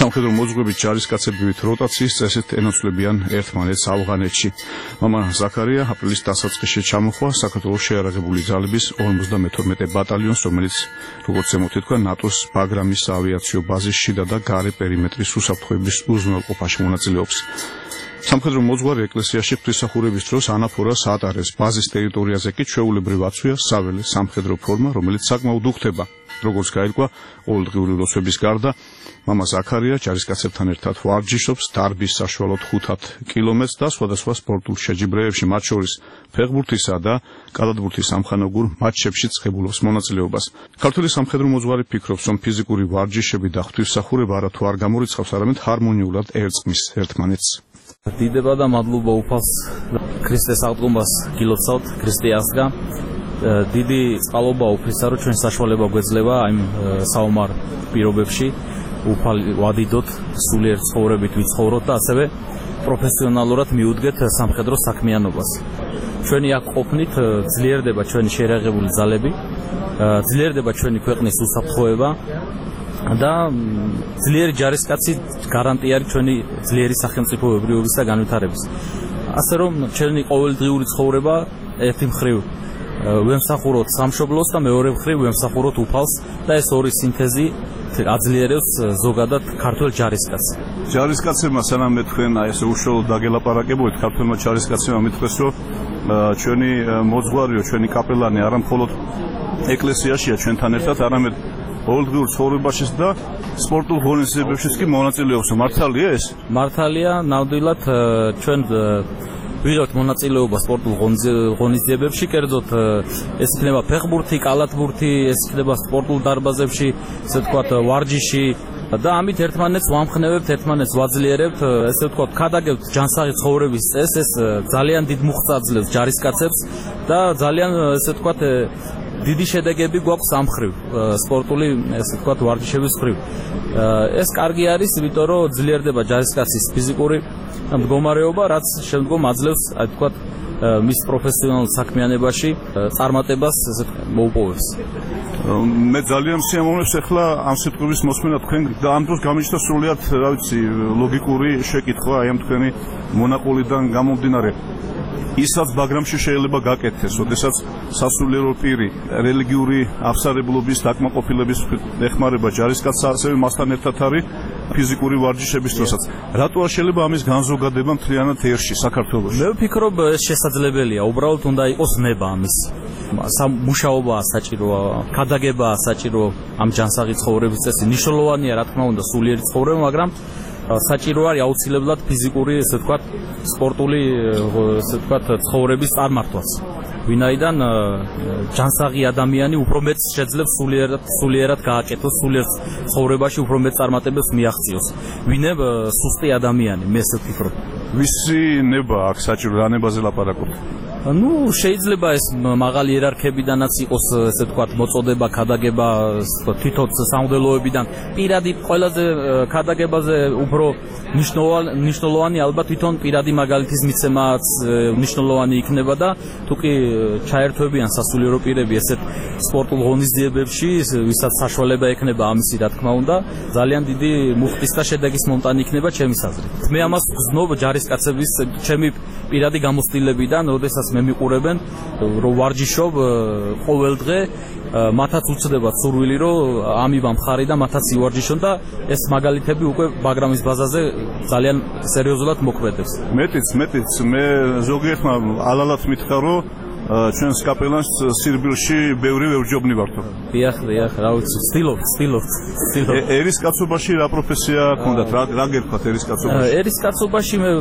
სამხედრო მოძღვებით ჯარისკაცებივით როტაციის წესით ენაცვლებიან ერთმანეთს ავღანეთში. მამა ზაქარია აპრილის დასაწყისში ჩამოხვა საქართველოს შეიარაღებული ძალების 52 ბატალიონს, რომელიც როგორც ზემოთ ითქვა, ნატოს ბაგრამის ავიაციო ბაზის შიდა და გარე პერიმეტრის უსაფრთხოების უზრუნველყოფაში მონაწილეობს. სამხედრო მოძღვარი ეკლესიაში ღვთისმსახურების დროს ანაფორას ატარებს. ბაზის ტერიტორიაზე კი ჩვეულებრივ აცვია საველე სამხედრო ფორმა, რომელიც საკმაოდ უხდება. როგორც გაირკვა, ყოველდღიური როცვების გარდა მამა ზაქარია ჯარისკაცებთან ერთად ვარჯიშობს დარბის საშუალოდ 5 კილომეტრს და სხვადასხვა სპორტულ შეჯიბრებებში, მათ შორის ფეხბურთისა და კალათბურთის სამხანაგურ მატჩებში ცხებულობს მონაწილეობას. ქართული სამხედრო მოძღვარი ფიქრობს, რომ ფიზიკური ვარჯიშები და ღვთისმსახურება არათუ არ გამორიცხავს, არამედ ჰარმონიულად ერწყმის ერთმანეთს. დიდება და მადლობა უფალს ქრისტეს აღდგომას გილოცავთ ქრისტიანსგა. დიდი წყალობა უფლისა, რომ ჩვენ საშუალება გვეძლევა იმ საომარ პირობებში უფალი ვადიდოთ, სულიერ ცხოვრებით ვიცხოვროთ და ასევე პროფესიონალურად მიუდგეთ სამხედრო საქმიანობას. ჩვენი აქ ყოფნით ძლიერდება ჩვენი შეიარაღებული ძალები, ძლიერდება ჩვენი ქვეყნის უსაფრთხოება და ძლიერი ჯარისკაცი გარანტია არის ჩვენი ძლიერი სახელმწიფოებრიობის და განვითარების. ასე რომ ჩვენი ყოველდღიური ცხოვრება ერთი მხრივ ვემსახუროთ სამშობლოს და მეორე მხრივ ვემსახუროთ უფალს და ეს ორი სინთეზი აძლიერებს ზოგადად ქართველ ჯარისკაცს. ჯარისკაცებმა სანამ თქვენ ესე უშუალოდ დაგელაპარაკებოდით, ქართველმა ჯარისკაცებმა მithქვეს, რომ ჩვენი მოძღვარიო, ჩვენი კაპელანი არა მხოლოდ ეკლესიაშია ჩვენთან ერთად, არამედ ყოველდღიურ ცხოვრებაშიც და სპორტულ ღონისძიებებშიც კი მონაწილეობს. მართალია ეს? მართალია, ნამდვილად ჩვენ ვიღებთ მონაწილეობა სპორტულ ღონისძიებებში, კერძოდ ეს იქნება ფეხბურთი, კალათბურთი, ეს იქნება სპორტულ დარბაზებში, ესე ვთქვათ, ვარჯიში და ამით ერთმანეთს ვამხნევებთ, ერთმანეთს ვაძლიერებთ, ესე ვთქვათ, ქადაგებთ ჯანსაღი ცხოვრების წესს, ეს ძალიან დიდ მუხტს აძლევს ჯარისკაცებს და ძალიან ესე ვთქვათ დიდი შედეგები გვაქვს ამ მხრივ, სპორტული, ესე ვთქვათ, ვარჯიშების მხრივ. ეს კარგი არის, იმიტომ რომ ძლიერდება ჯარისკაცის ფიზიკური მდგომარეობა, რაც შემდგომ აძლევს, აი ვთქვათ, მის პროფესიონალურ საქმიანობაში წარმატებას მოუპოვებს. მე ძალიან სიამოვნებს ახლა ამ სიტყვების მოსმენა თქვენ და ამ დროს გამიჩნდა სრულიად, რა ვიცი, ლოგიკური შეკითხვა აი ამ თქვენი მონაყოლიდან გამომდინარე. ისაც ბაგრამში შეიძლება გაკეთდეს, როდესაც სასულიერო პირი რელიგიური აფსარებლობის დაკმაყოფილების ეხმარება ჯარისკაცს, ასევე მასთან ერთად არის ფიზიკური ვარჯიშების დროსაც. რატო არ შეიძლება ამის განზოგადება მთლიანად ერში საქართველოში? მე ვფიქრობ, ეს შესაძლებელია, უბრალოდ უნდა იყოს ნება ამის. მუშაობაა საჭიროა, ქადაგებაა საჭირო ამ ჯანსაღი ცხოვრების წესი. მნიშვნელოვანია, რა თქმა უნდა, სულიერი ცხოვრება, მაგრამ საჭირო არის აუცილებლად ფიზიკური, ესე ვთქვათ, სპორტული, ესე ვთქვათ, ცხოვრების წარმართვაც. ვინაიდან ჯანსაღი ადამიანი უფრო მეტ შეძლებს სულიერად გააკეთოს, სულიერ ცხოვრებაში უფრო მეტ წარმატებებს მიაღწიოს. ვინებ სუსტი ადამიანი, მე ესე ვფიქრობ. ვისი ნება აქ საჭირო, რა ნებაზე ლაპარაკობთ? ну შეიძლება ეს მაღალი იერარქიებიდანაც იყოს, ესე ვთქვათ, მოწოდება, ქადაგება, თვითონ სამღვდელოებიდან. პირადი ყველაზე ქადაგებაზე უფრო მნიშვნელოვანი ალბათ თვითონ პირადი მაგალითის მიცემაც მნიშვნელოვანი იქნება და თუ კი ჩაერთვებიან სასულიერო პირები ესეთ სპორტულ ღონისძიებებში, ვისაც საშუალება ექნება ამისი, რა თქმა უნდა, ძალიან დიდი მუხტის და შედეგის მომტანი იქნება ჩემის აზრით. მე ამას ვგზნობ ჯარისკაცების ჩემი პირადი გამოცდილებიდან, როდესაც მე მიყურებენ, რომ ვარჯიშობ ყოველ დღე, მათაც უცდებათ სურვილი, რომ ამიბა მხარი და მათაც ივარჯიშონ და ეს მაგალითები უკვე ბაგრამის ბაზაზე ძალიან სერიოზულად მოქმედებს. მეტიც მე ზოგიერთმა ალალად მითხრა, რომ ჩვენს კაპელანს სირბილში ბევრი ვერჯობნი ვართო. დიახ, რა ვიცი, ვცდილობთ. ერისკაცობაში რა პროფესია გქონდათ? რა გერქვათ ერისკაცობაში? ერისკაცობაში მე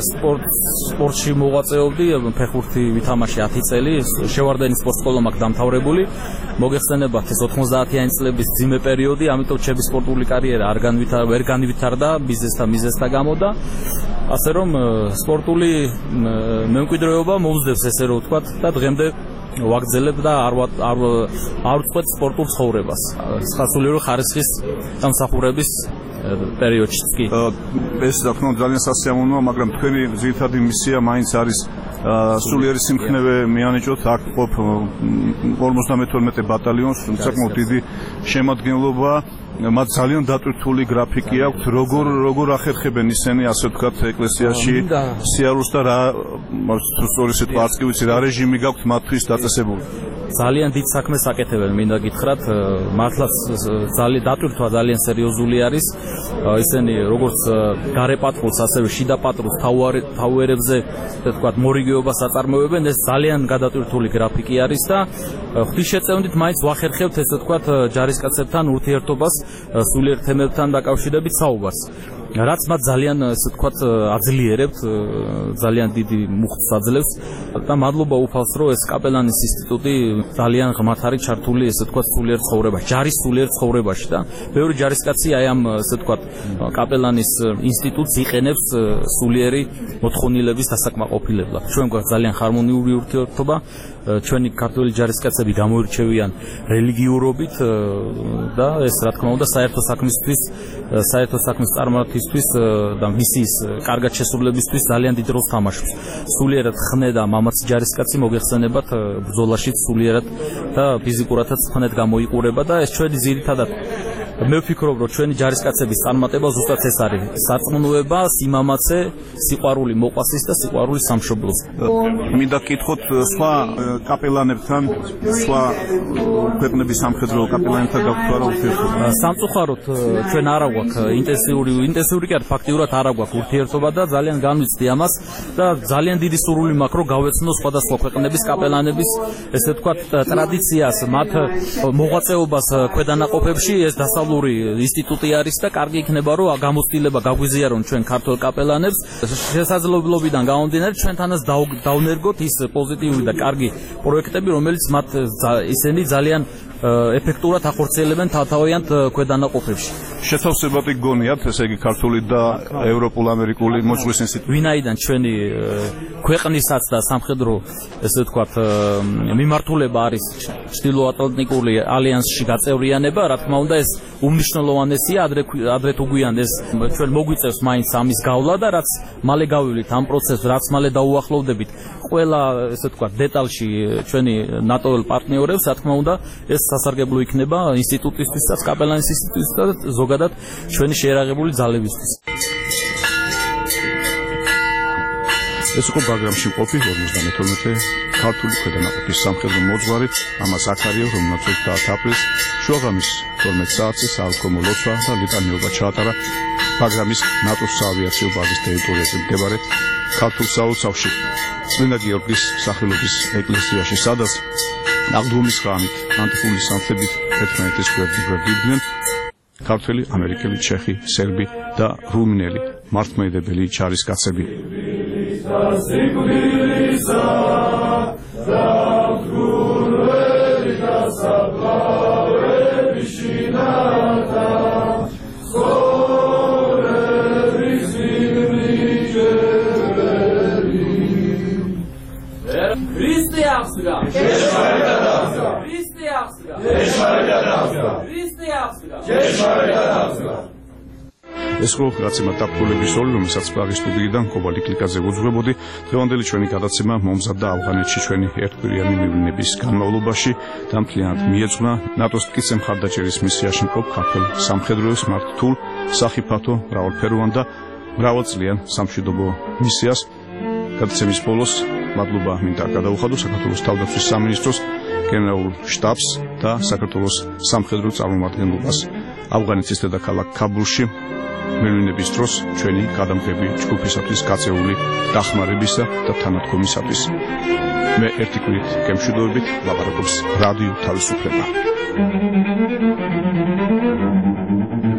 სპორტში მოღვაწეობდი, ფეხბურთი ვითამაშე 10 წელი, შევარდენის სპორტსკოლა მაქვს დამთავრებული. მოგეხსენებათ ეს 90-იანი წლების ძიმე პერიოდი, ამიტომ ჩემი სპორტული კარიერა ვერ განვითარდა მიზეზთა გამო და ასე რომ სპორტული მემკვიდრეობა მომზდებს, ესე რომ ვთქვათ, და დღემდე ვაგრძელებ და არ ვწყვეტ სპორტულ ცხოვრებას. სასულიერო ხარისხის დამსახურების პერიოდშიც კი. ეს რა თქმა უნდა ძალიან სასიამოვნოა, მაგრამ თქვენი ძირითადი მისია მაინც არის სულიერი სიმხნევე მიანიჭოთ აქ ყოფ 52 ბატალიონს, საკმაოდ დიდი შემადგენლობა, მათ ძალიან დატვირთული გრაფიკი აქვთ, როგორ ახერხებენ ისინი, ასე ვთქვათ, ეკლესიაში სიარულს და რა სწორი სიტყვა არც კი ვიცი, რა რეჟიმი გაქვთ მათთვის დაწესებული. ძალიან დიდ საქმეს აკეთებენ, მინდა გითხრათ, მართლაც ძალიან დატვირთვა ძალიან სერიოზული არის. ისინი როგორც გარე პატრულს, ასევე შიდა პატრულს თავუერებზე, ასე ვთქვათ, მორიგეობას აწარმოებენ, ეს ძალიან გადატვირთული გრაფიკი არის და ღვთისშეწევნით მაინც ვახერხებთ, ესე ვთქვათ, ჯარისკაცებთან ურთიერთობას, სულიერ თემებთან დაკავშირებით საუბარს. რაც მათ ძალიან, ასე ვთქვათ, აძლიერებთ, ძალიან დიდი მუხტს აძლევს და მადლობა უფალს, რომ ეს კაპელანის ინსტიტუტი ძალიან ღმათ არის ჩართული, ესე ვთქვათ, სულიერ ცხოვრებაში, ჯარის სულიერ ცხოვრებაში და ბევრი ჯარისკაცი აი ამ, ასე ვთქვათ, კაპელანის ინსტიტუტს იყენებს სულიერი მოთხოვნილების დასაკმაყოფილებლად. ჩვენ გვაქვს ძალიან ჰარმონიული ურთიერთობა, ჩვენი ქართველი ჯარისკაცები გამოირჩევიან რელიგიურობით და ეს რა თქმა უნდა საერთო საქმის წარმართისთვის და მისიის კარგად შესრულებისთვის ძალიან დიდ როლს თამაშობს. სულიერად ხნე და მამაცი ჯარისკაცი მოგეხსენებათ ბრძოლაში სულიერად და ფიზიკურადაც ხნედ გამოიყურება და ეს ჩვენი ძირითადად მე ვფიქრობ, რომ ჩვენი ჯარისკაცების წარმატება ზუსტად ეს არის. სარწმუნოება, სიმამაცე, სიყვარული მოყვასის და სიყვარული სამშობლოს. მინდა გკითხოთ სხვა კაპელანებთან, სხვა ქვეყნების სამხედრო კაპელანებთან გაქვთ რა ურთიერთობა? სამწუხაროდ ჩვენ არ გვაქვს ინტენსიური კი არ ფაქტიურად არ გვაქვს ურთიერთობა და ძალიან განვიცდი ამას და ძალიან დიდი სურვილი მაქვს, რომ გავეცნო სხვადასხვა ქვეყნების კაპელანების, ესე ვთქვათ, ტრადიციას, მათ მოღვაწეობას ქვედანაყოფებში ეს ინსტიტუტი არის და კარგი იქნება, რომ გამოცდილება გაგვიზიარონ ჩვენ ქართველ კაპელანებს. შესაძლებლობიდან გამომდინარე, ჩვენთანაც დავნერგოთ ის პოზიტიური და კარგი პროექტები, რომელიც მათ ისინი ძალიან ეფექტურად ახორციელებენ თავთავიანთ ქვედანაყოფებში. შეთავსებადი გონიათ, ესე იგი ქართული და ევროპულ-ამერიკული მოძღვრის ინსტიტუტი. ვინაიდან ჩვენი ქვეყნისაც და სამხედრო, ესე ვთქვათ, მიმართულება არის ჩრდილოატლანტიკური ალიანსში გაწევრიანება, რა თქმა უნდა, ეს უმნიშვნელოვანესია, ადრე თუ გვიან ეს ჩვენ მოგვიწევს მაინც ამის გავლა და რაც მალე გავივლით ამ პროცესს, რაც მალე დაუახლოვდებით ყველა, ესე ვთქვათ, დეტალში ჩვენი ნატოელ პარტნიორებს, რა თქმა უნდა, ეს სასარგებლო იქნება ინსტიტუტისთვისაც, კაპელანის ინსტიტუტისთვისაც და ზოგადად ჩვენი შეერაღებული ძალებისთვის. ეს იყო ბაგრამში მყოფი 52 ქართული ქვედანაყოფის სამხედრო მოძღვარი ამა ზაქარია, რომელმაც 30 აპრილს შუაღამის 12 საათზე საავტომობილო ლოცვა და ლიტანიობა ჩაატარა ბაგრამის ნატოს საავიაციო ბაზის ტერიტორიაზე მდებარე ქართულ საოცავში წმინდა გიორგის სახელობის ეკლესიაში, სადაც აღდგომის ღამით ანტიკული სამხედრით ერთმანეთის გვერდიდნენ ქართველი, ამერიკელი, ჩეხი, სერბი და რუმინელი მართლმადიდებელი ჯარისკაცები. ეს რო გაცემა დაპყრობების როლი, რომელსაც პრაღის სტუდიიდან კობალი კლიკაძე ვუძღვებოდი, დღევანდელი ჩვენი გადაცემა მომზადდა ავღანეთში ჩვენი ერთკვირიანი მივლინების განმავლობაში და მთლიანად მიეძღვნა ნატოს მტკიცე მხარდაჭერის მისიაში მყოფ ქართველ სამხედროებს მათ რთულ, სახიფათო, მრავალფეროვან და მრავალწლიან სამშვიდობო მისიას. გადაცემის ბოლოს მადლობა მინდა გადაუხადო საქართველოს თავდაცვის სამინისტროს, გენერალურ შტაბს და საქართველოს სამხედრო წარმომადგენლობას ავღანეთის დედაქალაქ ქაბულში მივლინების დროს ჩვენი გადამღები ჯგუფისათვის გაწეული დახმარებისა და თანადგომისათვის. მე ერთი კვირით გემშვიდობებით ლაპარაკობს რადიო თავისუფლება.